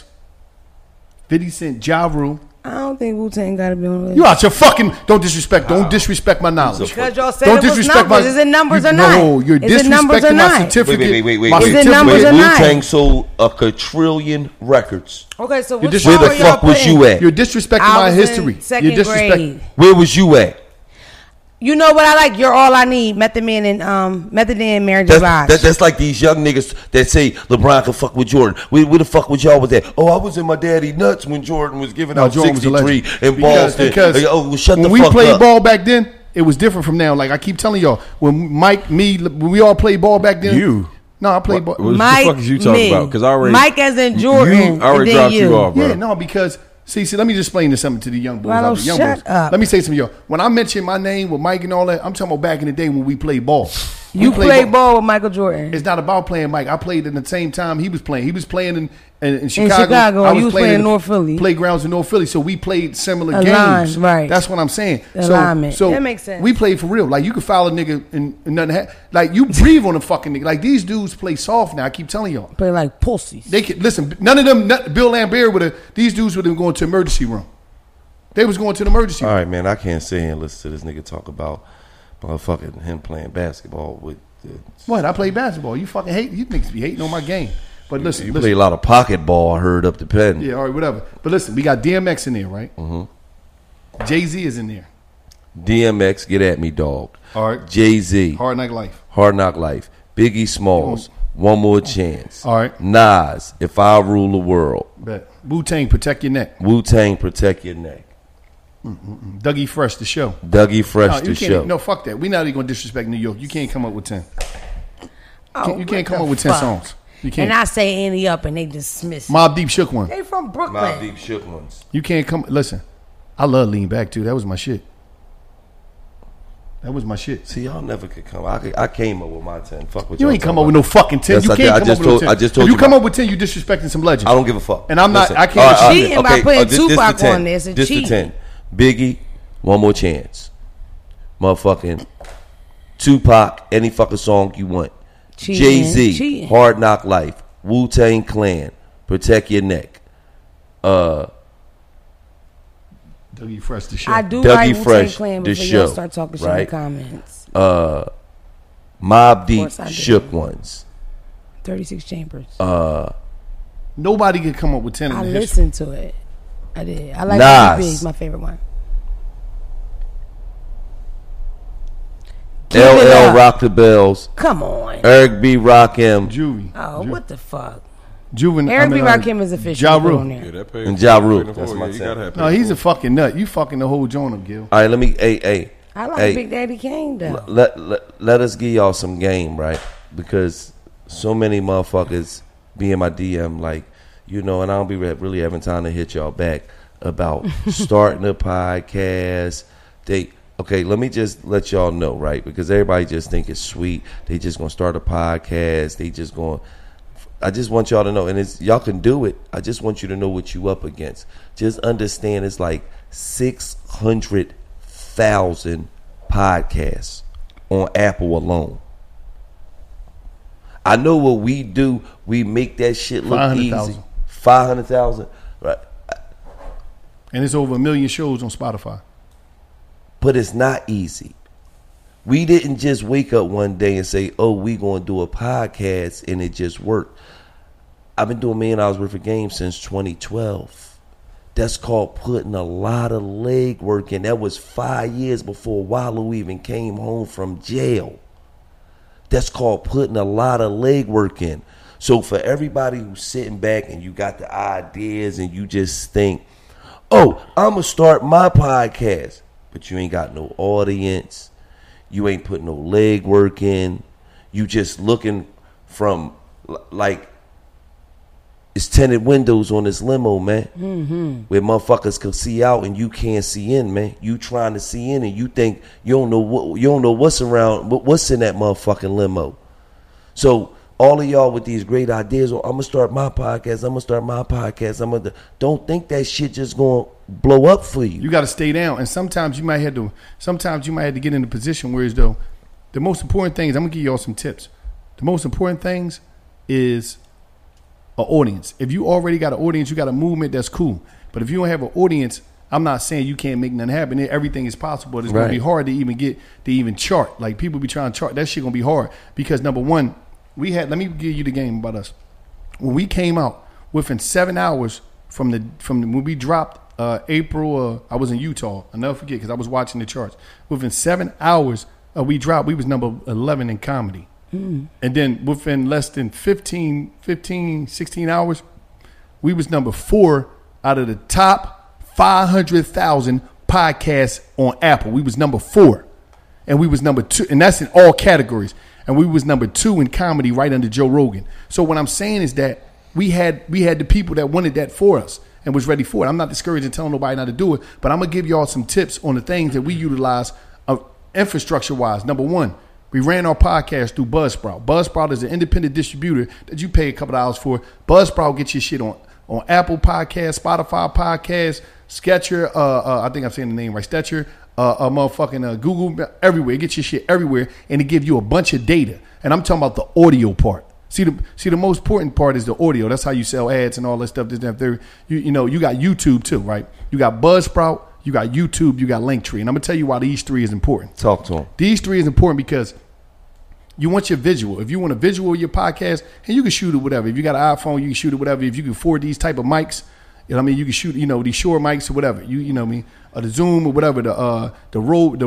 50 Cent, Ja Rule. I don't think Wu-Tang got to be on the list. You out your fucking... Don't disrespect my knowledge. Because y'all said it was numbers. Is it numbers or not? No, you're disrespecting my certificate. Wait. Is it numbers or not? Wu-Tang sold a quadrillion records. Okay, so where the fuck was you at? You're disrespecting my history. Second grade. Where was you at? You know what I like? You're All I Need, Method Man and Method Man, Mary J. Blige. That's like these young niggas that say LeBron can fuck with Jordan. Where the fuck was y'all with that? Oh, I was in my daddy nuts when Jordan was giving out 63 in Boston. Because shut the fuck up. When we played ball back then, it was different from now. Like I keep telling y'all, when we all played ball back then. No, I played ball. What the fuck is you talking about? Because I already Mike as in Jordan. I already dropped you off, bro. Yeah, no, because. See, let me just explain this something to the young boys. Well, shut up. Let me say something, yo. When I mention my name with Mike and all that, I'm talking about back in the day when we played ball. You played ball with Michael Jordan. It's not about playing Mike. I played at the same time he was playing. He was playing in Chicago. I was playing in North Philly. Playgrounds in North Philly. So we played similar games. Right. That's what I'm saying. Alignment. So that makes sense. We played for real. Like you could foul a nigga and nothing like you breathe on a fucking nigga. Like these dudes play soft now. I keep telling y'all. Play like pussies. They could listen. None of them. Bill Lambert these dudes would have gone to emergency room. They was going to the emergency room. All right, man. I can't sit here and listen to this nigga talk about motherfucking him playing basketball with. What? I play basketball. You fucking hate. You niggas be hating on my game. But listen, you play a lot of pocket ball. I heard up the pen. Yeah, all right, whatever. But listen, we got DMX in there, right? Mm-hmm. Jay-Z is in there. DMX, get at me, dog. All right. Jay-Z, Hard Knock Life. Hard Knock Life. Biggie Smalls, One More Chance. All right. Nas, If I Rule the World. Bet. Wu-Tang, Protect Your Neck. Wu-Tang, Protect Your Neck. Dougie Fresh, The Show. Dougie Fresh, The Show. No, fuck that. We're not even going to disrespect New York. You can't come up with 10. Oh, you can't come up with 10 songs. You can't. And I say Annie Up and they dismiss it. Mobb Deep Shook One. They from Brooklyn. Mobb Deep Shook Ones. You can't come. Listen, I love Lean Back too. That was my shit. That was my shit. See, y'all never could come. I came up with my 10. Fuck with you. You ain't come up with no fucking 10. Yes, you can't come up with no 10. I just told if you. You come up with 10, you disrespecting some legends. I don't give a fuck. And I'm not. Listen, I can't. Cheating by putting Tupac on this. This the 10. Biggie, One More Chance. Motherfucking Tupac, any fucking song you want. Jay-Z, Hard Knock Life. Wu-Tang Clan, Protect Your Neck. Dougie Fresh, The Show. I do Dougie like Fresh, Clan The before Show. y'all start talking shit in the comments. Mobb Deep, Shook Ones. 36 Chambers. Nobody can come up with 10 in I the listened to it. I did. I like Nas. Big's my favorite one. LL Rock the Bells. Come on. Eric B. Rakim. Juvie. Oh, what the fuck? Eric B. Rakim is official. Ja Rule. And Ja Rule. That's my 10. No, he's a fucking nut. You fucking the whole joint up, Gil. All right, let me. Hey. I like Big Daddy Kane though. Let us give y'all some game, right? Because so many motherfuckers be in my DM, like, you know, and I don't be really having time to hit y'all back about starting a podcast. Okay, let me just let y'all know, right? Because everybody just think it's sweet. They just gonna start a podcast. I just want y'all to know, and y'all can do it. I just want you to know what you up against. Just understand it's like 600,000 podcasts on Apple alone. I know what we do. We make that shit look easy. 500,000, right? And it's over 1 million shows on Spotify. But it's not easy. We didn't just wake up one day and say, oh, we going to do a podcast, and it just worked. I've been doing $1 million worth of games since 2012. That's called putting a lot of leg work in. That was 5 years before Wallow even came home from jail. That's called putting a lot of leg work in. So for everybody who's sitting back and you got the ideas and you just think, oh, I'm going to start my podcast. But you ain't got no audience. You ain't putting no leg work in. You just looking from, like, it's tinted windows on this limo, man. Mm-hmm. Where motherfuckers can see out and you can't see in, man. You trying to see in and you think you don't know what's around, what's in that motherfucking limo. So all of y'all with these great ideas, I'm gonna start my podcast. Don't think that shit just gonna blow up for you. You got to stay down, and sometimes you might have to get in a position where, as though, the most important things. I'm gonna give y'all some tips. The most important things is an audience. If you already got an audience, you got a movement, that's cool. But if you don't have an audience, I'm not saying you can't make nothing happen. Everything is possible. It's gonna be hard to even chart. Like, people be trying to chart. That shit gonna be hard because, number one, let me give you the game about us. When we came out, within 7 hours from when we dropped April, I was in Utah. I'll never forget because I was watching the charts. Within 7 hours we dropped, we was number 11 in comedy. And then within less than 15, 16 hours, we was number 4 out of the top 500,000 podcasts on Apple. We was number 4. And we was number 2, and that's in all categories. And we was number 2 in comedy, right under Joe Rogan. So what I'm saying is that we had the people that wanted that for us and was ready for it. I'm not discouraging telling nobody not to do it, but I'm gonna give y'all some tips on the things that we utilize infrastructure wise. Number 1, we ran our podcast through Buzzsprout. Buzzsprout is an independent distributor that you pay a couple dollars for. Buzzsprout gets your shit on Apple Podcasts, Spotify Podcasts, Sketcher. I think I'm saying the name right. Sketcher. Google, everywhere. Get your shit everywhere, and it give you a bunch of data. And I'm talking about the audio part. See, the most important part is the audio. That's how you sell ads and all that stuff. You got YouTube too, right? You got Buzzsprout, you got YouTube, you got Linktree. And I'm gonna tell you why these 3 is important. Talk to them. These 3 is important because you want your visual. If you want a visual of your podcast, and you can shoot it whatever. If you got an iPhone, you can shoot it whatever. If you can afford these type of mics, you know what I mean, you can shoot, these Shure mics or whatever. You know what I mean, or the Zoom or whatever, the Rode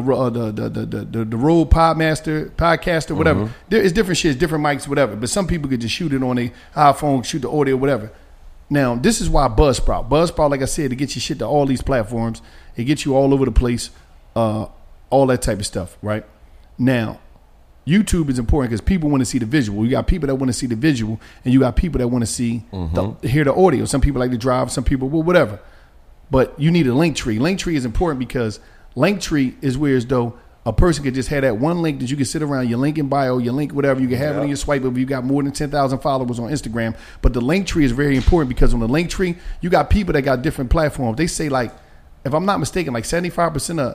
Podcaster, whatever. Mm-hmm. There is different shit, different mics, whatever. But some people could just shoot it on their iPhone, shoot the audio, whatever. Now, this is why Buzzsprout, like I said, to get your shit to all these platforms, it gets you all over the place, all that type of stuff, right? Now, YouTube is important because people want to see the visual. You got people that want to see the visual, and you got people that want to see hear the audio. Some people like to drive, some people, well, whatever. But you need a Linktree. Linktree is important because Linktree is where, as though, a person could just have that one link that you can sit around, your link in bio, your link whatever, you can have it in your swipe if you got more than 10,000 followers on Instagram. But the Linktree is very important because on the Linktree, you got people that got different platforms. They say, like, if I'm not mistaken, like 75%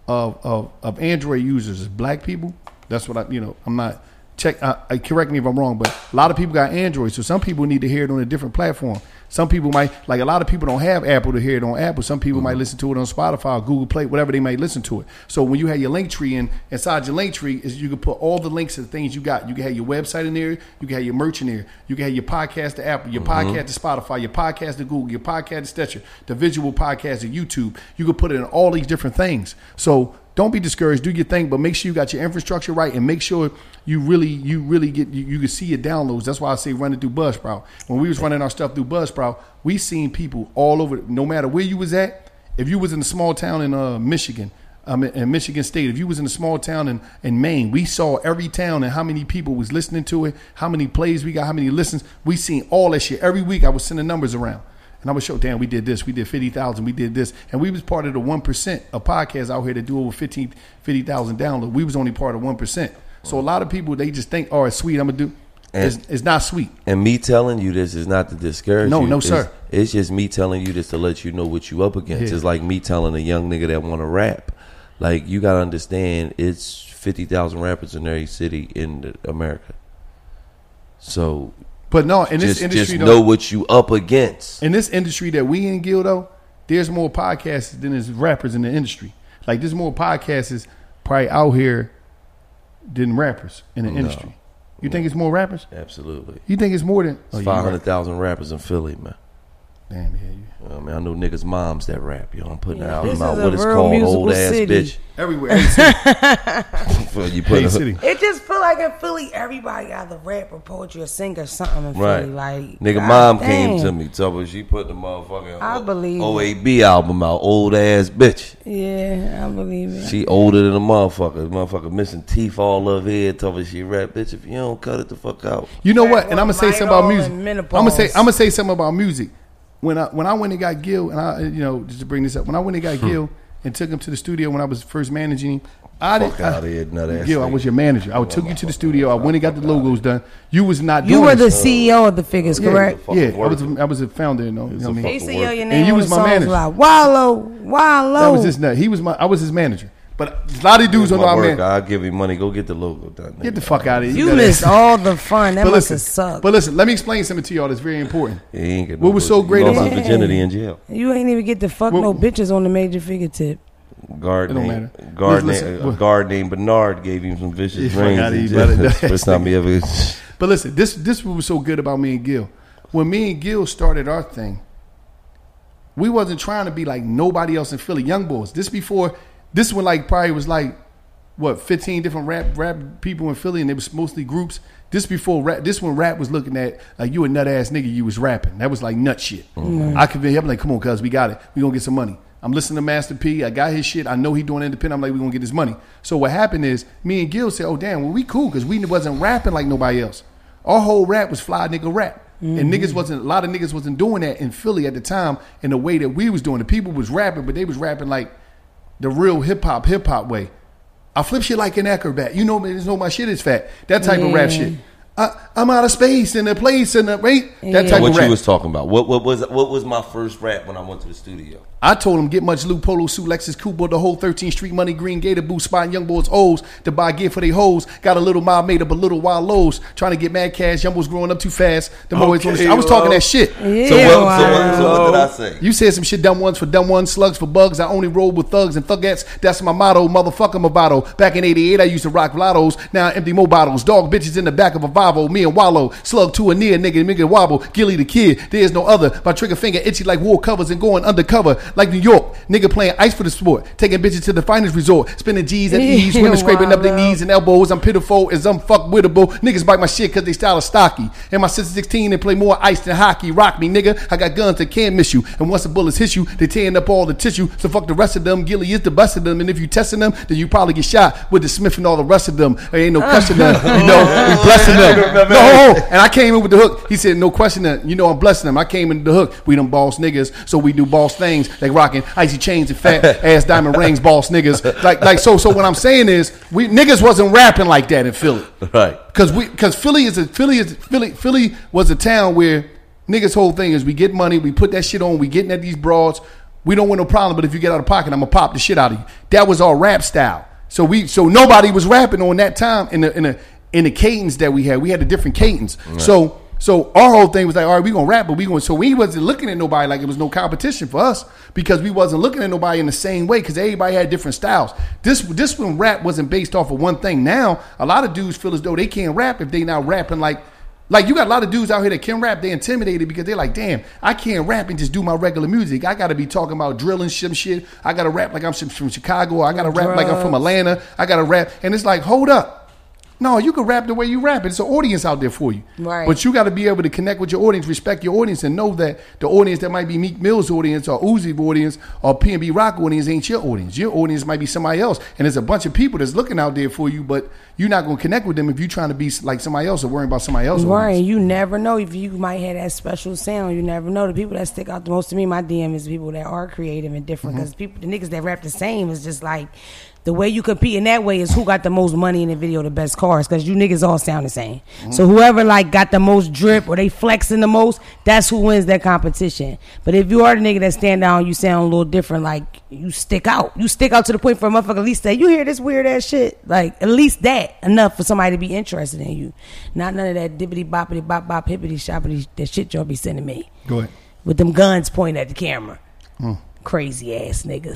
of Android users is black people. That's what I'm not correct me if I'm wrong, but a lot of people got Android, so some people need to hear it on a different platform. Some people might, like, a lot of people don't have Apple to hear it on Apple. Some people might listen to it on Spotify or Google Play, whatever they might listen to it. So when you have your Linktree inside your Linktree, is you can put all the links to the things you got. You can have your website in there, you can have your merch in there, you can have your podcast to Apple, your podcast to Spotify, your podcast to Google, your podcast to Stitcher, the visual podcast to YouTube. You can put it in all these different things. So don't be discouraged. Do your thing, but make sure you got your infrastructure right, and make sure you really get you can see your downloads. That's why I say run it through Buzzsprout. When we was running our stuff through Buzzsprout, we seen people all over. No matter where you was at, if you was in a small town in Michigan, in Michigan State, if you was in a small town in Maine, we saw every town and how many people was listening to it, how many plays we got, how many listens. We seen all that shit every week. I was sending numbers around. And I would show, damn, we did this. We did 50,000. We did this. And we was part of the 1% of podcasts out here that do over 50,000 downloads. We was only part of 1%. So a lot of people, they just think, oh, it's sweet. I'm going to do. It's not sweet. And me telling you this is not to discourage you. No, sir. It's just me telling you this to let you know what you up against. Yeah. It's like me telling a young nigga that want to rap. Like, you got to understand, it's 50,000 rappers in every city in America. So... But no, in this industry, just know what you up against. In this industry that we in, Gil, though, there's more podcasts than there's rappers in the industry. Like, there's more podcasts probably out here than rappers in the industry. You think it's more rappers? Absolutely. You think it's more than 500,000 rappers in Philly, man. Damn, yeah. I know niggas' moms that rap. Yo, I'm putting out what it's called, old ass bitch. Everywhere. City. It just feel like in Philly, everybody either rap or poetry or sing or something in Philly. Like, nigga, mom came to me, told me she put the motherfucking OAB album out. Old ass bitch. Yeah, I believe it. She older than a motherfucker. Motherfucker missing teeth all of head. Told me she rap, bitch. If you don't cut it the fuck out. You know what? And I'm gonna say something about music. I'm gonna say something about music. When I went and got Gil, and just to bring this up, when I went and got Gil and took him to the studio when I was first managing him, Gil, I was your manager. I took you to the studio. I went and got the logos done. You was not doing it. You were the CEO of the Figures, correct? Yeah, I was a founder. You know what I mean? They say your name and you was my manager. Like, Wallow. That was his nut. I was his manager. But a lot of dudes don't know how man. I'll give you money. Go get the logo done. Get the fuck out of here. You missed all the fun. That must have sucked. But listen, let me explain something to y'all that's very important. What was so great about virginity in jail? You ain't even get to fuck no bitches on the Major Figure tip. Guard named Bernard gave him some vicious rings. First time he ever. But listen, this was so good about me and Gil. When me and Gil started our thing, we wasn't trying to be like nobody else in Philly. Young boys. This one probably was 15 different rap people in Philly, and it was mostly groups. This before rap. This when rap was looking at like you a nut ass nigga. You was rapping. That was like nut shit. Mm-hmm. I convinced him like, come on, cuz we got it. We gonna get some money. I'm listening to Master P. I got his shit. I know he doing independent. I'm like, we gonna get this money. So what happened is me and Gil said, oh damn, well we cool because we wasn't rapping like nobody else. Our whole rap was fly nigga rap. Mm-hmm. And a lot of niggas wasn't doing that in Philly at the time in the way that we was doing. The people was rapping, but they was rapping like the real hip hop way. I flip shit like an acrobat. You know my shit is fat. That type of rap shit. I'm out of space in a place in a right. That type of rap. What you was talking about? What was my first rap when I went to the studio? I told him get much Luke Polo suit, Lexus Cooper, the whole 13th Street money, green gator boot, spotting young boys O's to buy gear for they hoes. Got a little mob made up a little wild lows, trying to get mad cash. Young boys growing up too fast. I was talking that shit. Yeah, so what did I say? You said some shit, dumb ones for dumb ones, slugs for bugs. I only roll with thugs and thugettes. That's my motto, motherfucker Movado. Back in 88, I used to rock Vlados. Now I empty mo bottles. Dog bitches in the back of a Volvo. Me and Wallow. Slug to a near nigga wobble. Gilly the kid. There's no other. My trigger finger itchy like wall covers and going undercover like New York. Nigga playing ice for the sport. Taking bitches to the finest resort. Spinning G's at ease. Women scraping up their knees and elbows. I'm pitiful as I'm fuckwittable. Niggas bite my shit cause they style is stocky. And my sister 16 and play more ice than hockey. Rock me, nigga. I got guns that can't miss you. And once the bullets hit you, they tearing up all the tissue. So fuck the rest of them. Gilly is the best of them. And if you testing them, then you probably get shot with the Smith and all the rest of them. There ain't no question them. You know, we blessing them. No, and I came in with the hook. He said, no question that. You know I'm blessing them. I came in the hook. We them boss niggas. So we do boss things. Like rocking icy chains and fat ass diamond rings, boss niggas. So what I'm saying is we niggas wasn't rapping like that in Philly. Right. Because Philly was a town where niggas' whole thing is we get money, we put that shit on, we getting at these broads. We don't want no problem, but if you get out of pocket, I'm gonna pop the shit out of you. That was our rap style. So nobody was rapping on that time in the cadence that we had. We had a different cadence. Right. So our whole thing was like, all right, we gonna rap, but we wasn't looking at nobody like it was no competition for us because we wasn't looking at nobody in the same way because everybody had different styles. This when rap wasn't based off of one thing. Now a lot of dudes feel as though they can't rap if they not rapping like you got a lot of dudes out here that can rap. They intimidated because they're like, damn, I can't rap and just do my regular music. I got to be talking about drilling some shit. I got to rap like I'm from Chicago. I got to rap like I'm from Atlanta. I got to rap. And it's like, hold up. No, you can rap the way you rap. It's an audience out there for you. Right. But you got to be able to connect with your audience, respect your audience, and know that the audience that might be Meek Mill's audience or Uzi audience or P&B Rock audience ain't your audience. Your audience might be somebody else. And there's a bunch of people that's looking out there for you, but you're not going to connect with them if you're trying to be like somebody else or worrying about somebody else. Right. You never know if you might have that special sound. You never know. The people that stick out the most to me, my DM is people that are creative and different because the niggas that rap the same is just like, the way you compete in that way is who got the most money in the video, the best cars, because you niggas all sound the same. Mm-hmm. So whoever got the most drip or they flexing the most, that's who wins that competition. But if you are the nigga that stand down, you sound a little different, like you stick out. You stick out to the point for a motherfucker at least say, you hear this weird ass shit? Like at least that enough for somebody to be interested in you. Not none of that dippity boppity bop bop hippity shoppity that shit y'all be sending me. Go ahead. With them guns pointing at the camera. Crazy ass niggas.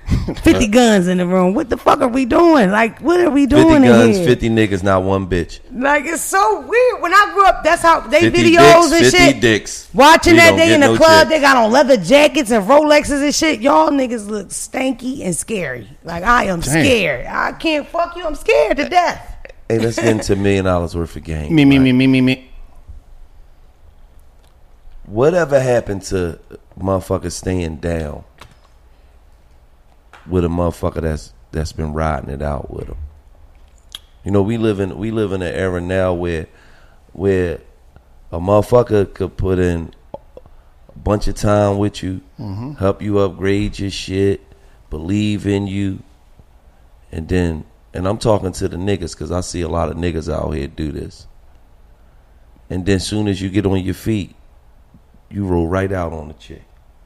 50 guns in the room. What the fuck are we doing? Like, what are we doing 50 guns, in here? 50 niggas, not one bitch. Like, it's so weird. When I grew up, that's how they 50 videos dicks, and 50 shit. Dicks. Watching We that don't day get in the no club, chick. they got on leather jackets and Rolexes and shit. Y'all niggas look stanky and scary. Like, I am scared. I can't fuck you. I'm scared to death. Hey, let's get into $1 million worth of game. Me. Whatever happened to motherfuckers staying down with a motherfucker that's been riding it out with them? You know, we live in an era now where a motherfucker could put in a bunch of time with you, help you upgrade your shit, believe in you, and I'm talking to the niggas because I see a lot of niggas out here do this. And then soon as you get on your feet, you roll right out on the chick.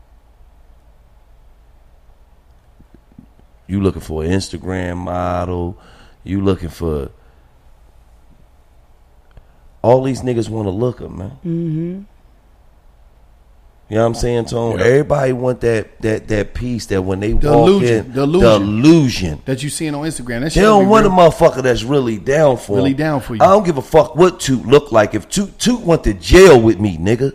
You looking for an Instagram model. You looking for... All these niggas want to look them, man. Mm-hmm. You know what I'm saying, Tone? Yeah. Everybody want that piece that when they walk in... The illusion. That you seeing on Instagram. That they don't want a motherfucker that's really down for Really them. down for you. I don't give a fuck what Toot look like. If Toot went to jail with me, nigga.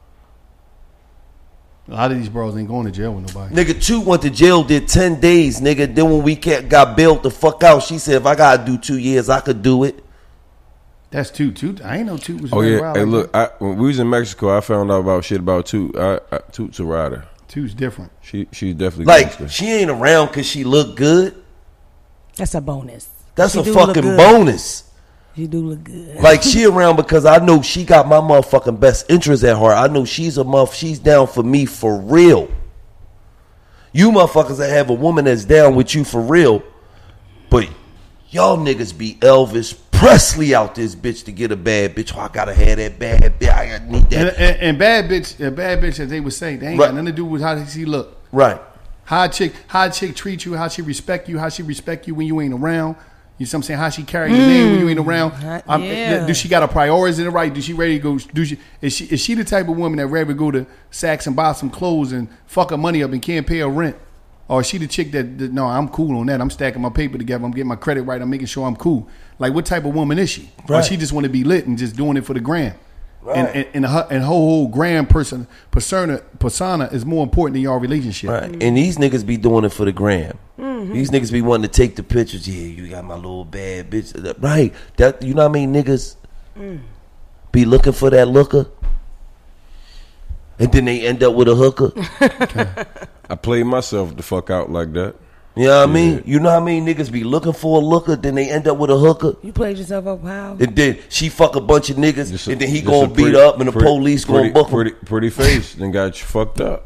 A lot of these bros ain't going to jail with nobody. Nigga, Toot went to jail, did 10 days, nigga. Then when we got bailed the fuck out, she said, if I gotta do 2 years, I could do it. That's Toot. I ain't know Toot was yeah. around. Hey, look, when we was in Mexico, I found out about shit about Toot. Toot's a rider. Toot's different. She's definitely like gangster. She ain't around because she look good. That's a bonus. That's a fucking bonus. She do look good. Like, she around because I know she got my motherfucking best interest at heart. I know she's down for me for real. You motherfuckers that have a woman that's down with you for real, but y'all niggas be Elvis Presley out this bitch to get a bad bitch. Oh, I gotta have that bad bitch. I need that. And bad bitch, as they would say, they ain't got nothing to do with how she look. Right. How a chick treat you, how she respect you, how she respect you when you ain't around. You see what I'm saying? How she carry your name when you ain't around. Do she got her priorities in the right? Is she ready to go? Is she the type of woman that ready to go to Saks and buy some clothes and fuck her money up and can't pay her rent? Or is she the chick that no, I'm cool on that. I'm stacking my paper together. I'm getting my credit right. I'm making sure I'm cool. Like, what type of woman is she? Right. Or she just want to be lit and just doing it for the gram? Right. And her whole gram persona is more important than your relationship. Right. Mm-hmm. And these niggas be doing it for the gram. Mm-hmm. These niggas be wanting to take the pictures. Yeah, you got my little bad bitch. Right. That, you know what I mean? Niggas be looking for that looker. And then they end up with a hooker. I played myself the fuck out like that. You know what I mean? You know how I mean? Niggas be looking for a looker, then they end up with a hooker. You played yourself up how? And then she fuck a bunch of niggas, and then he gonna beat her up, and the police gonna book him. Pretty face, then got you fucked up.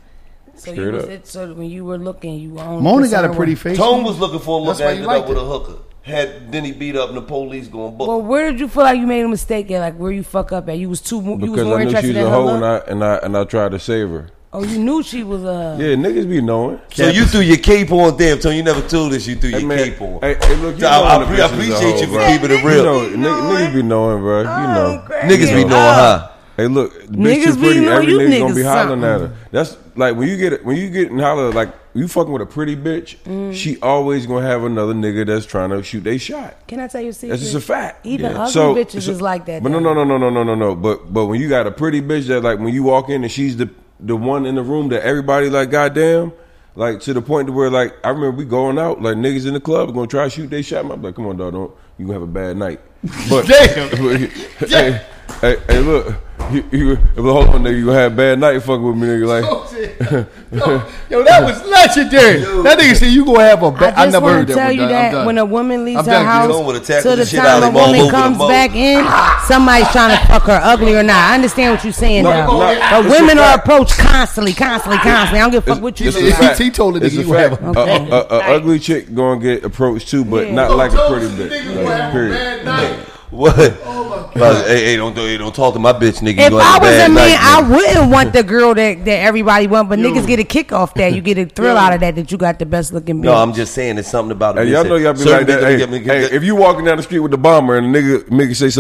So when you were looking, you were on. Mona got a pretty face. Tone was looking for a looker, ended up with a hooker. Then he beat up, and the police gonna book him. Well, where did you feel like you made a mistake at? Like, where you fuck up at? You was more because I knew interested she was in a her hoe, look? and I tried to save her. Oh, you knew she was a... Yeah, niggas be knowing. So you threw your cape on, damn, Tony. You never told us you threw your cape on. Hey, look, you I appreciate you for keeping it real. Niggas be knowing, bro. You know. Niggas be knowing, huh? Hey, look, bitch too pretty. Every nigga gonna be hollering at her. That's like when you get and holler, like you fucking with a pretty bitch, she always gonna have another nigga that's trying to shoot they shot. Can I tell you a secret? That's just a fact. Even ugly bitches is like that. But no. But when you got a pretty bitch that, like, when you walk in and she's the one in the room that everybody like, goddamn, like, to the point to where, like, I remember we going out, like, niggas in the club are gonna try to shoot they shot. I'm like, come on, dog, you gonna have a bad night. But damn. Hey, look. Hold on, nigga, you gonna have a bad night fucking with me, nigga. Like, yo, that was legendary. That nigga said you gonna have a bad. I never heard that. I just want to tell you that when a woman leaves her house, to the time a woman comes back in, somebody's trying to fuck her, ugly or not. I understand what you're saying, though. But women are approached constantly. I don't give a fuck what you say. He told the nigga you have a ugly chick gonna get approached too, but not like a pretty bitch. Period. What? Oh my God. Hey, don't talk to my bitch, nigga. If I was a man, I wouldn't want the girl that everybody want, but niggas get a kick off that. You get a thrill out of that you got the best looking bitch. No, I'm just saying it's something about it. Hey, y'all know y'all be like that. Hey, if you walking down the street with the bomber and a nigga say something,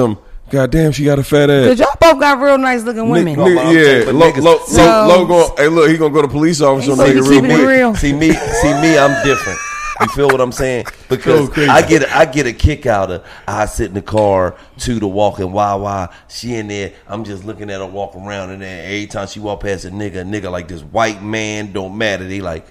God damn, she got a fat ass. Cause y'all both got real nice looking women. Yeah, Low going. Hey, look, he gonna go to police officer on nigga real quick. See me, I'm different. You feel what I'm saying? Because I get a kick out of I sit in the car to the walking Wawa. She in there. I'm just looking at her walk around, and then every time she walk past a nigga like this white man don't matter. They like.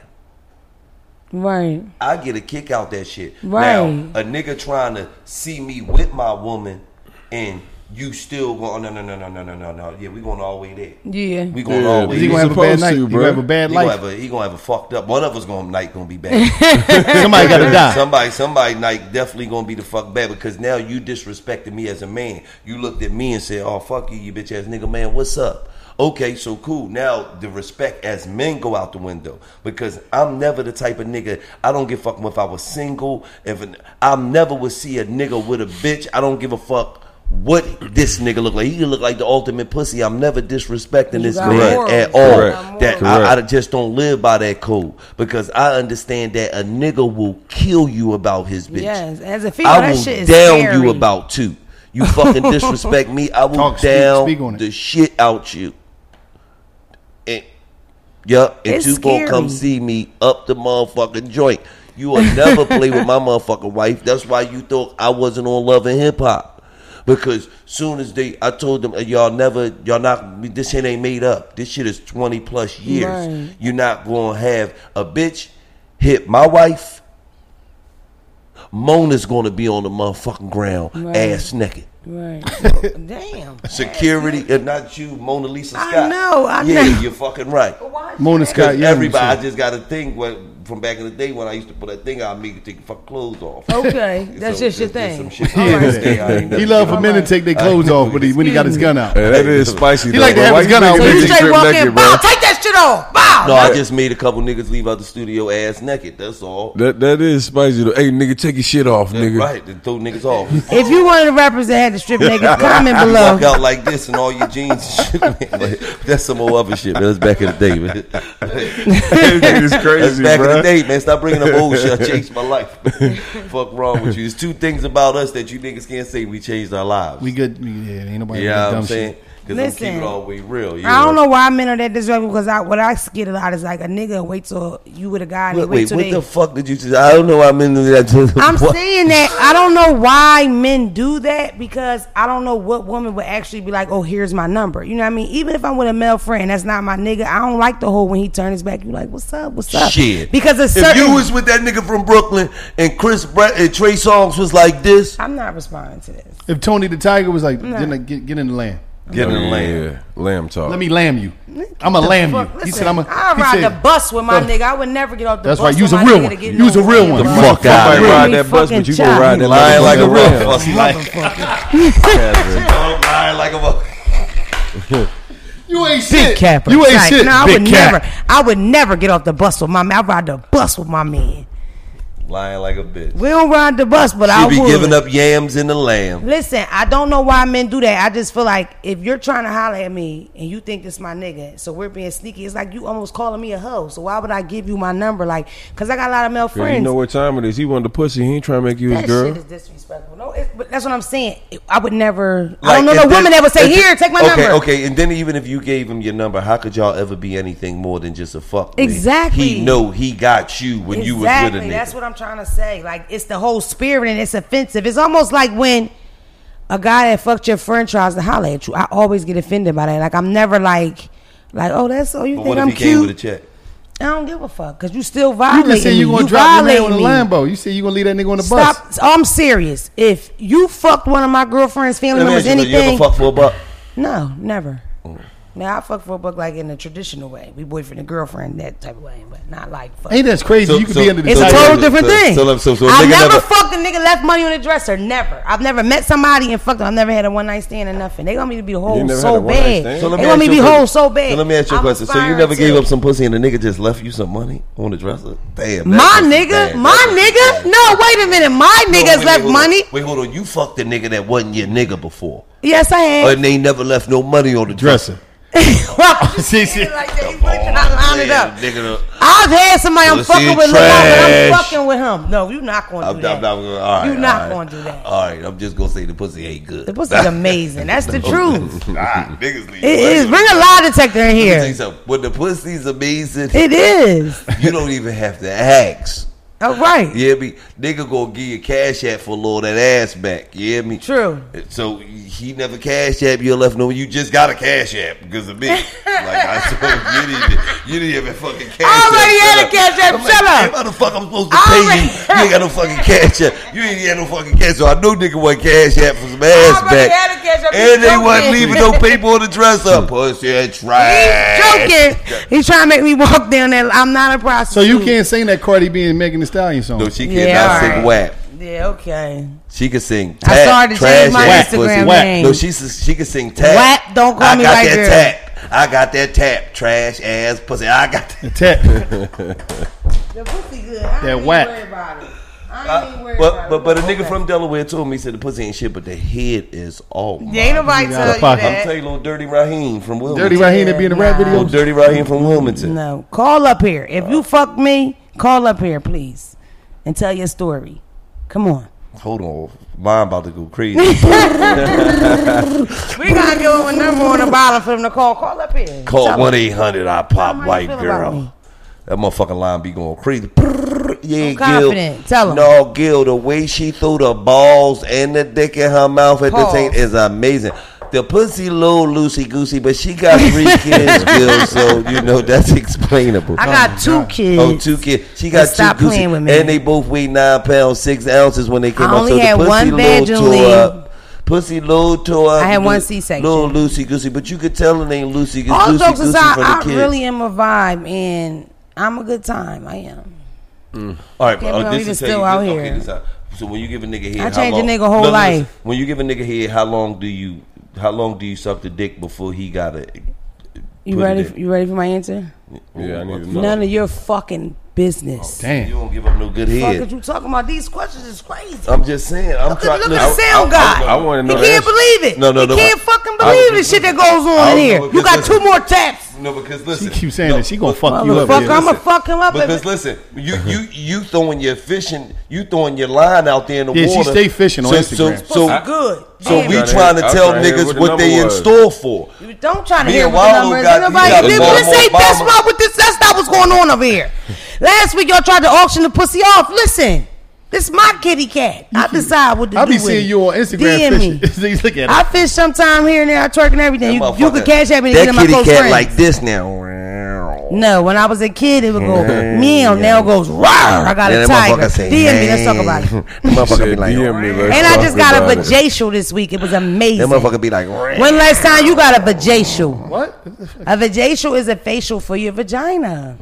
Right. I get a kick out that shit. Right. Now a nigga trying to see me with my woman, and you still going, no. Yeah, we going all the way there. Yeah. We going all the way there. He gonna have a bad night. He gonna have a bad life. He gonna have a fucked up. One of us gonna be bad. Somebody gotta die. Somebody night definitely gonna be the fuck bad, because now you disrespected me as a man. You looked at me and said, oh, fuck you bitch ass nigga, man, what's up? Okay, so cool. Now the respect as men go out the window, because I'm never the type of nigga. I don't give a fuck if I was single. I never would see a nigga with a bitch. I don't give a fuck what this nigga look like. He look like the ultimate pussy. I'm never disrespecting this man at all. That I just don't live by that code, because I understand that a nigga will kill you about his bitch. Yes, as a female, that shit is down scary. You about too. You fucking disrespect me, I will down the shit out you. And you gonna come see me up the motherfucking joint. You will never play with my motherfucking wife. That's why you thought I wasn't on Love and Hip Hop. Because soon as I told them, y'all not, this shit ain't made up. This shit is 20 plus years. Right. You're not gonna have a bitch hit my wife. Mona's gonna be on the motherfucking ground, ass naked. Right. Damn. Security, if not you, Mona Lisa Scott. I know. Yeah, you're fucking right. Mona Scott, yeah. Everybody, I just got a thing from back in the day when I used to put that thing out, me to take your fucking clothes off. Okay, that's just your thing. He loved for men to take their clothes off, but when he got his gun out. Yeah, that is spicy. He like to have his gun out. So you straight walk in, bow, take that shit off, bow. No, I just made a couple niggas leave out the studio ass naked. That's all. That is spicy. Hey, nigga, take your shit off, nigga. Right, then throw niggas off. If you one of the rappers that had to strip niggas, comment below. Walk out like this and all your jeans and shit, man. That's some old other shit, man. That's back in the day, man. It's crazy, that's back in the day, man. Stop bringing up old shit. I changed my life. Fuck wrong with you. There's two things about us that you niggas can't say we changed our lives. We good. Yeah, ain't nobody. Yeah, you know I'm saying. Because I'm keeping it all the way real. I don't know why men are that disrespectful, because what I get a lot is like a nigga wait till you with a guy and wait till what the fuck did you say? I don't know why men do that. I'm saying that I don't know why men do that, because I don't know what woman would actually be like, oh, here's my number. You know what I mean? Even if I'm with a male friend that's not my nigga, I don't like the whole when he turns his back, you like, what's up? Shit. Because if you was with that nigga from Brooklyn and Chris Pratt and Trey Songz was like this, I'm not responding to this. If Tony the Tiger was like, get in the lane. Get in the lamb. Lamb talk. Let me lamb you. I'm a lamb you. Listen, he said I'm a. I ride the bus with my nigga. I would never get off the bus. That's right. Use a real one. Use a real one. The fuck out. You ride that bus, but you gonna ride that lying like a real lying like a. You ain't shit. Capper. You ain't shit. No, I would never get off the bus with my man. I ride the bus with my man. Lying like a bitch. We don't ride the bus, but I would. She be giving up yams in the lamb. Listen, I don't know why men do that. I just feel like if you're trying to holler at me and you think this my nigga, so we're being sneaky, it's like you almost calling me a hoe. So why would I give you my number? Like, because I got a lot of male friends. You know what time it is. He wanted the pussy. He ain't trying to make you his girl. That shit is disrespectful. No, but that's what I'm saying. I would never. Like, I don't know no woman that would say, here, take my number. Okay, and then even if you gave him your number, how could y'all ever be anything more than just a fuck? Exactly. He know he got you when you was with a nigga. That's what I'm trying to say. Like, it's the whole spirit and it's offensive. It's almost like when a guy that fucked your friend tries to holler at you. I always get offended by that. Like, I'm never like, oh, that's so you think I'm cute? What if he came with a check? I don't give a fuck, because you still violating me. You just say you gonna drop your man on a Lambo. You say you gonna leave that nigga on the bus. Stop. I'm serious. If you fucked one of my girlfriend's family members, anything. You ever fuck for a buck? No, never. Now I fuck for a buck like in a traditional way. We boyfriend and girlfriend, that type of way, but not like fuck. Ain't that crazy? You could be under the It's a total different thing. So I never fucked a nigga left money on the dresser. Never. I've never met somebody and fucked them. I've never had a one night stand or nothing. They want me to be whole so bad. They want me to be whole so bad. So let me ask you a question. So you never gave up some pussy and the nigga just left you some money on the dresser? Damn. My nigga? No, wait a minute. My niggas left money. Wait, hold on. You fucked the nigga that wasn't your nigga before. Yes, I had. And they never left no money on the dresser. See, like that. He's really trying to line it up. I've had somebody I'm fucking with, but I'm fucking with him. No, you're not going to do that. You're not going to do that. All right, I'm just going to say the pussy ain't good. The pussy's amazing. That's the truth. Niggas it is. Bring a lie detector in here. When the pussy's amazing, it is. You don't even have to ask. Oh, right. You hear me? Nigga gonna give you Cash App for a little that ass back. You hear me? True. So he never Cash App you left no. You just got a Cash App because of me. Like I told you didn't even fucking Cash App. I already had a Cash App. Shut up. How the fuck I'm supposed to pay you? You ain't got no fucking Cash App. You ain't got no fucking cash. So I know nigga want Cash App for some ass back. Had a Cash App. And they wasn't leaving no paper on the dress up. Pussy trash. He's joking. He's trying to make me walk down there. I'm not a prostitute. So you can't sing that Cardi B and Megan Thee Stallion song. No, she cannot sing WAP. Yeah, okay. She can sing tap. I started to change my Instagram name. No, she can sing tap. WAP, don't call me like girl. I got that tap. Trash ass pussy. I got that tap. The pussy good. I ain't worried about it. But a nigga from Delaware told me, he said the pussy ain't shit, but the head is all. Yeah, ain't nobody tell you that. I'm telling you, little Dirty Raheem from Wilmington. Dirty Raheem that be in the rap video. Little Dirty Raheem from Wilmington. No, call up here. If you fuck me, call up here, please, and tell your story. Come on. Hold on, mine about to go crazy. We gotta give him a number on the bottom for him to call. Call up here. Call 1-800 I pop white girl. That motherfucking line be going crazy. Yeah, I'm confident. Gil. Tell him. No, Gil, the way she threw the balls and the dick in her mouth at the same is amazing. The pussy little loosey goosey, but she got 3 kids, Gil, so you know that's explainable. I got 2 kids. Oh, 2 kids. She got 2 stop goosey, playing with me. And they both weigh 9 pounds 6 ounces when they came I out. only So had the pussy one vaginally. Pussy low tore up. I had 1 C-section. Little loosey goosey, but you could tell it ain't loosey goosey. All jokes aside, for the I kids. really am a vibe, and I'm a good time. I am. All right, this is still out here. Okay, so when you give a nigga head, I change a nigga whole life. When you give a nigga head, how long do you suck the dick before he gotta? You ready for my answer? Yeah, I need to know. None of your fucking business. Oh, damn. You don't give up no good head. What you talking about? These questions is crazy. I'm just saying. Look at the sound guy. I want to know. He can't believe it. No. He can't fucking believe the shit that goes on in here. You got 2 more taps. No, because listen, she keeps saying that she gonna fuck you up. I'm gonna fuck him up. Because listen, you throwing your fishing, you throwing your line out there in the water. Yeah, she stay fishing on Instagram. So good. So we trying to tell niggas what they in store for. You don't try to hear what the number is. That's not what's going on over here. Last week y'all tried to auction the pussy off. Listen. This is my kitty cat. I decide what to do with it. I be seeing you on Instagram fishing. Look at it. I fish sometime here and there. I twerk and everything. You can cash at me and get in my close friends. That kitty cat like this now. No, when I was a kid, it would go meow. Now it goes rawr. I got a tiger. DM me. Let's talk about it. Motherfucker be like, and I just got a vajacial this week. It was amazing. That motherfucker be like, when last time you got a vajacial? What? A vajacial is a facial for your vagina.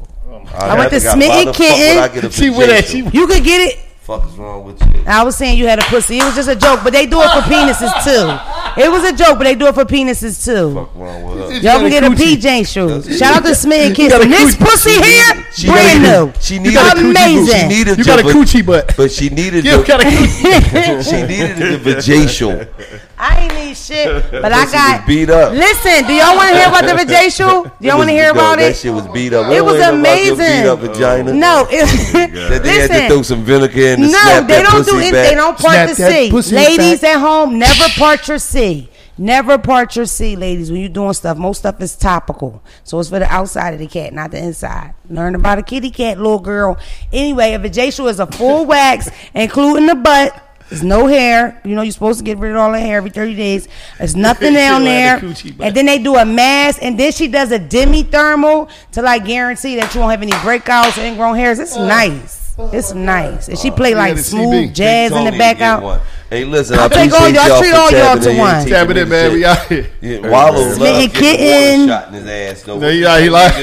I went to Smitten Kitten. You could get it. Fuck is wrong with you? I was saying you had a pussy. It was just a joke, but they do it for penises too. It was a joke, but they do it for penises too. Fuck wrong with her? Y'all can get a PJ shoe. Shout out to Smitten Kitten. This pussy here, brand new. She needed amazing. You got a coochie butt, but she needed. You got a coochie. She needed the vajacial. I ain't need shit, but I got beat up. Listen, do y'all want to hear about the vajacial? Do y'all want to hear about it? That shit was beat up. It was amazing. Beat up vagina. No, that they had to throw some vinegar in. No, they don't do it. They don't part the C. Ladies at home, never part your C. Never part your C, ladies, when you're doing stuff. Most stuff is topical. So it's for the outside of the cat, not the inside. Learn about a kitty cat, little girl. Anyway, a vajacial is a full wax, including the butt. There's no hair. You know you're supposed to get rid of all the hair every 30 days. There's nothing down there. And then they do a mask, and then she does a demi-thermal to like guarantee that you won't have any breakouts or ingrown hairs. It's nice. It's nice. And she play like smooth jazz in the back out. Hey, listen, I'll take all y'all, treat all y'all to one. Tap it in, man. We out here. Wallow Smitten Kitten. Shot in his ass. Though. No, he lied. He lied.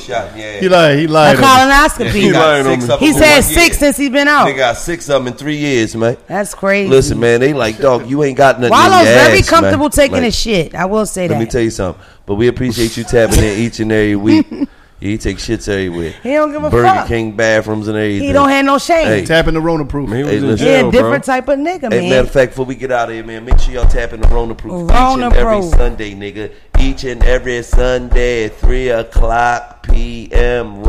A colonoscopy. He's had 6 since he's been out. They got 6 of them in 3 years, man. That's crazy. Listen, man, they like, dog, you ain't got nothing. Wallow's very comfortable man. taking his shit. I will say that. Let me tell you something. But we appreciate you tapping in each and every week. He take shits everywhere. He don't give a Burger fuck. King bathrooms and everything. He don't have no shame. Hey. Tapping the Rona proof. Man, Hey, was listen. in jail, He a different bro. type of nigga, man. Hey, matter of fact, before we get out of here, man, make sure y'all tap in the Rona proof Rona each and every Proof. Sunday, nigga. Each and every Sunday at 3 o'clock p.m.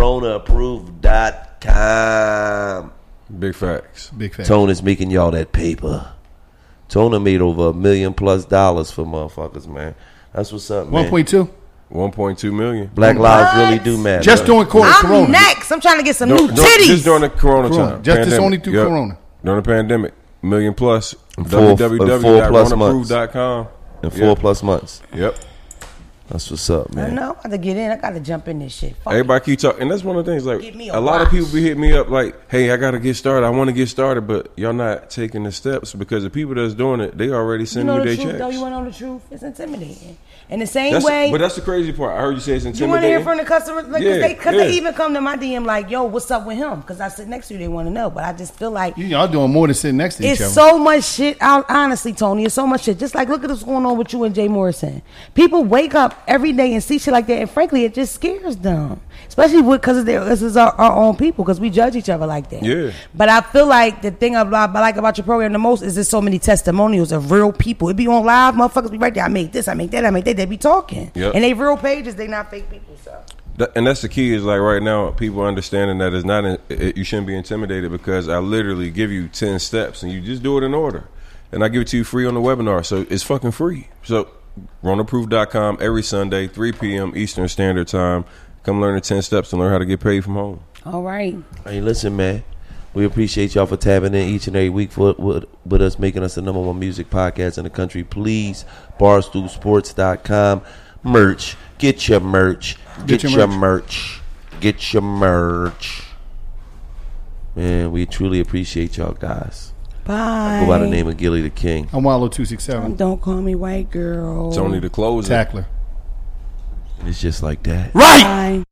RonaProof.com. Big facts. Big fact. Tone is making y'all that paper. Tona made over $1 million+ for motherfuckers, man. That's what's up, man. 1.2. 1.2 million. Black lives really do matter. Just doing Corona. I'm next. I'm trying to get some new titties. Just during the Corona time. Just only through Corona. During the pandemic. $1 million+. www.ronaproof.com. In 4+ months. Yep. That's what's up, man. I know. I got to get in. I got to jump in this shit. Fuck Everybody keep talking, and that's one of the things. Like Give me a a lot of watch. people be hitting me up, like, "Hey, I got to get started. I want to get started," but y'all not taking the steps because the people that's doing it, they already You sending know you the their truth, checks. though. You want to know the truth? It's intimidating. In the same way. But that's the crazy part. I heard you say it's You want to intimidating. hear from the customers? Like, Yeah, because yeah. they even come to my DM like, yo, what's up with him? Because I sit next to you, they want to know. But I just feel like Y'all doing more than sitting next to each it's other. so much shit out. Honestly, Tony, it's so much shit. Just like, look at what's going on with you and Jay Morrison. People wake up every day and see shit like that, and frankly, it just scares them. Especially because this is our own people, because we judge each other like that. Yeah. But I feel like the thing I like about your program the most is there's so many testimonials of real people. It be on live, motherfuckers be right there. I make this, I make that, I make that. They be talking. Yep. And they real pages, they not fake people. So. And that's the key is like right now people understanding that it's not you shouldn't be intimidated because I literally give you 10 steps and you just do it in order, and I give it to you free on the webinar, so it's fucking free. So RonaProof.com every Sunday 3 p.m. Eastern Standard Time. Come learn the 10 steps and learn how to get paid from home. All right. Hey, listen, man. We appreciate y'all for tapping in each and every week with us, making us the #1 music podcast in the country. Please, BarstoolSports.com. Merch. Get your merch. Get your merch. Get your merch. Man, we truly appreciate y'all guys. Bye. I go by the name of Gilly the King. I'm Wallow267. Don't call me white girl. It's only the closer. Tackler. It's just like that. Bye.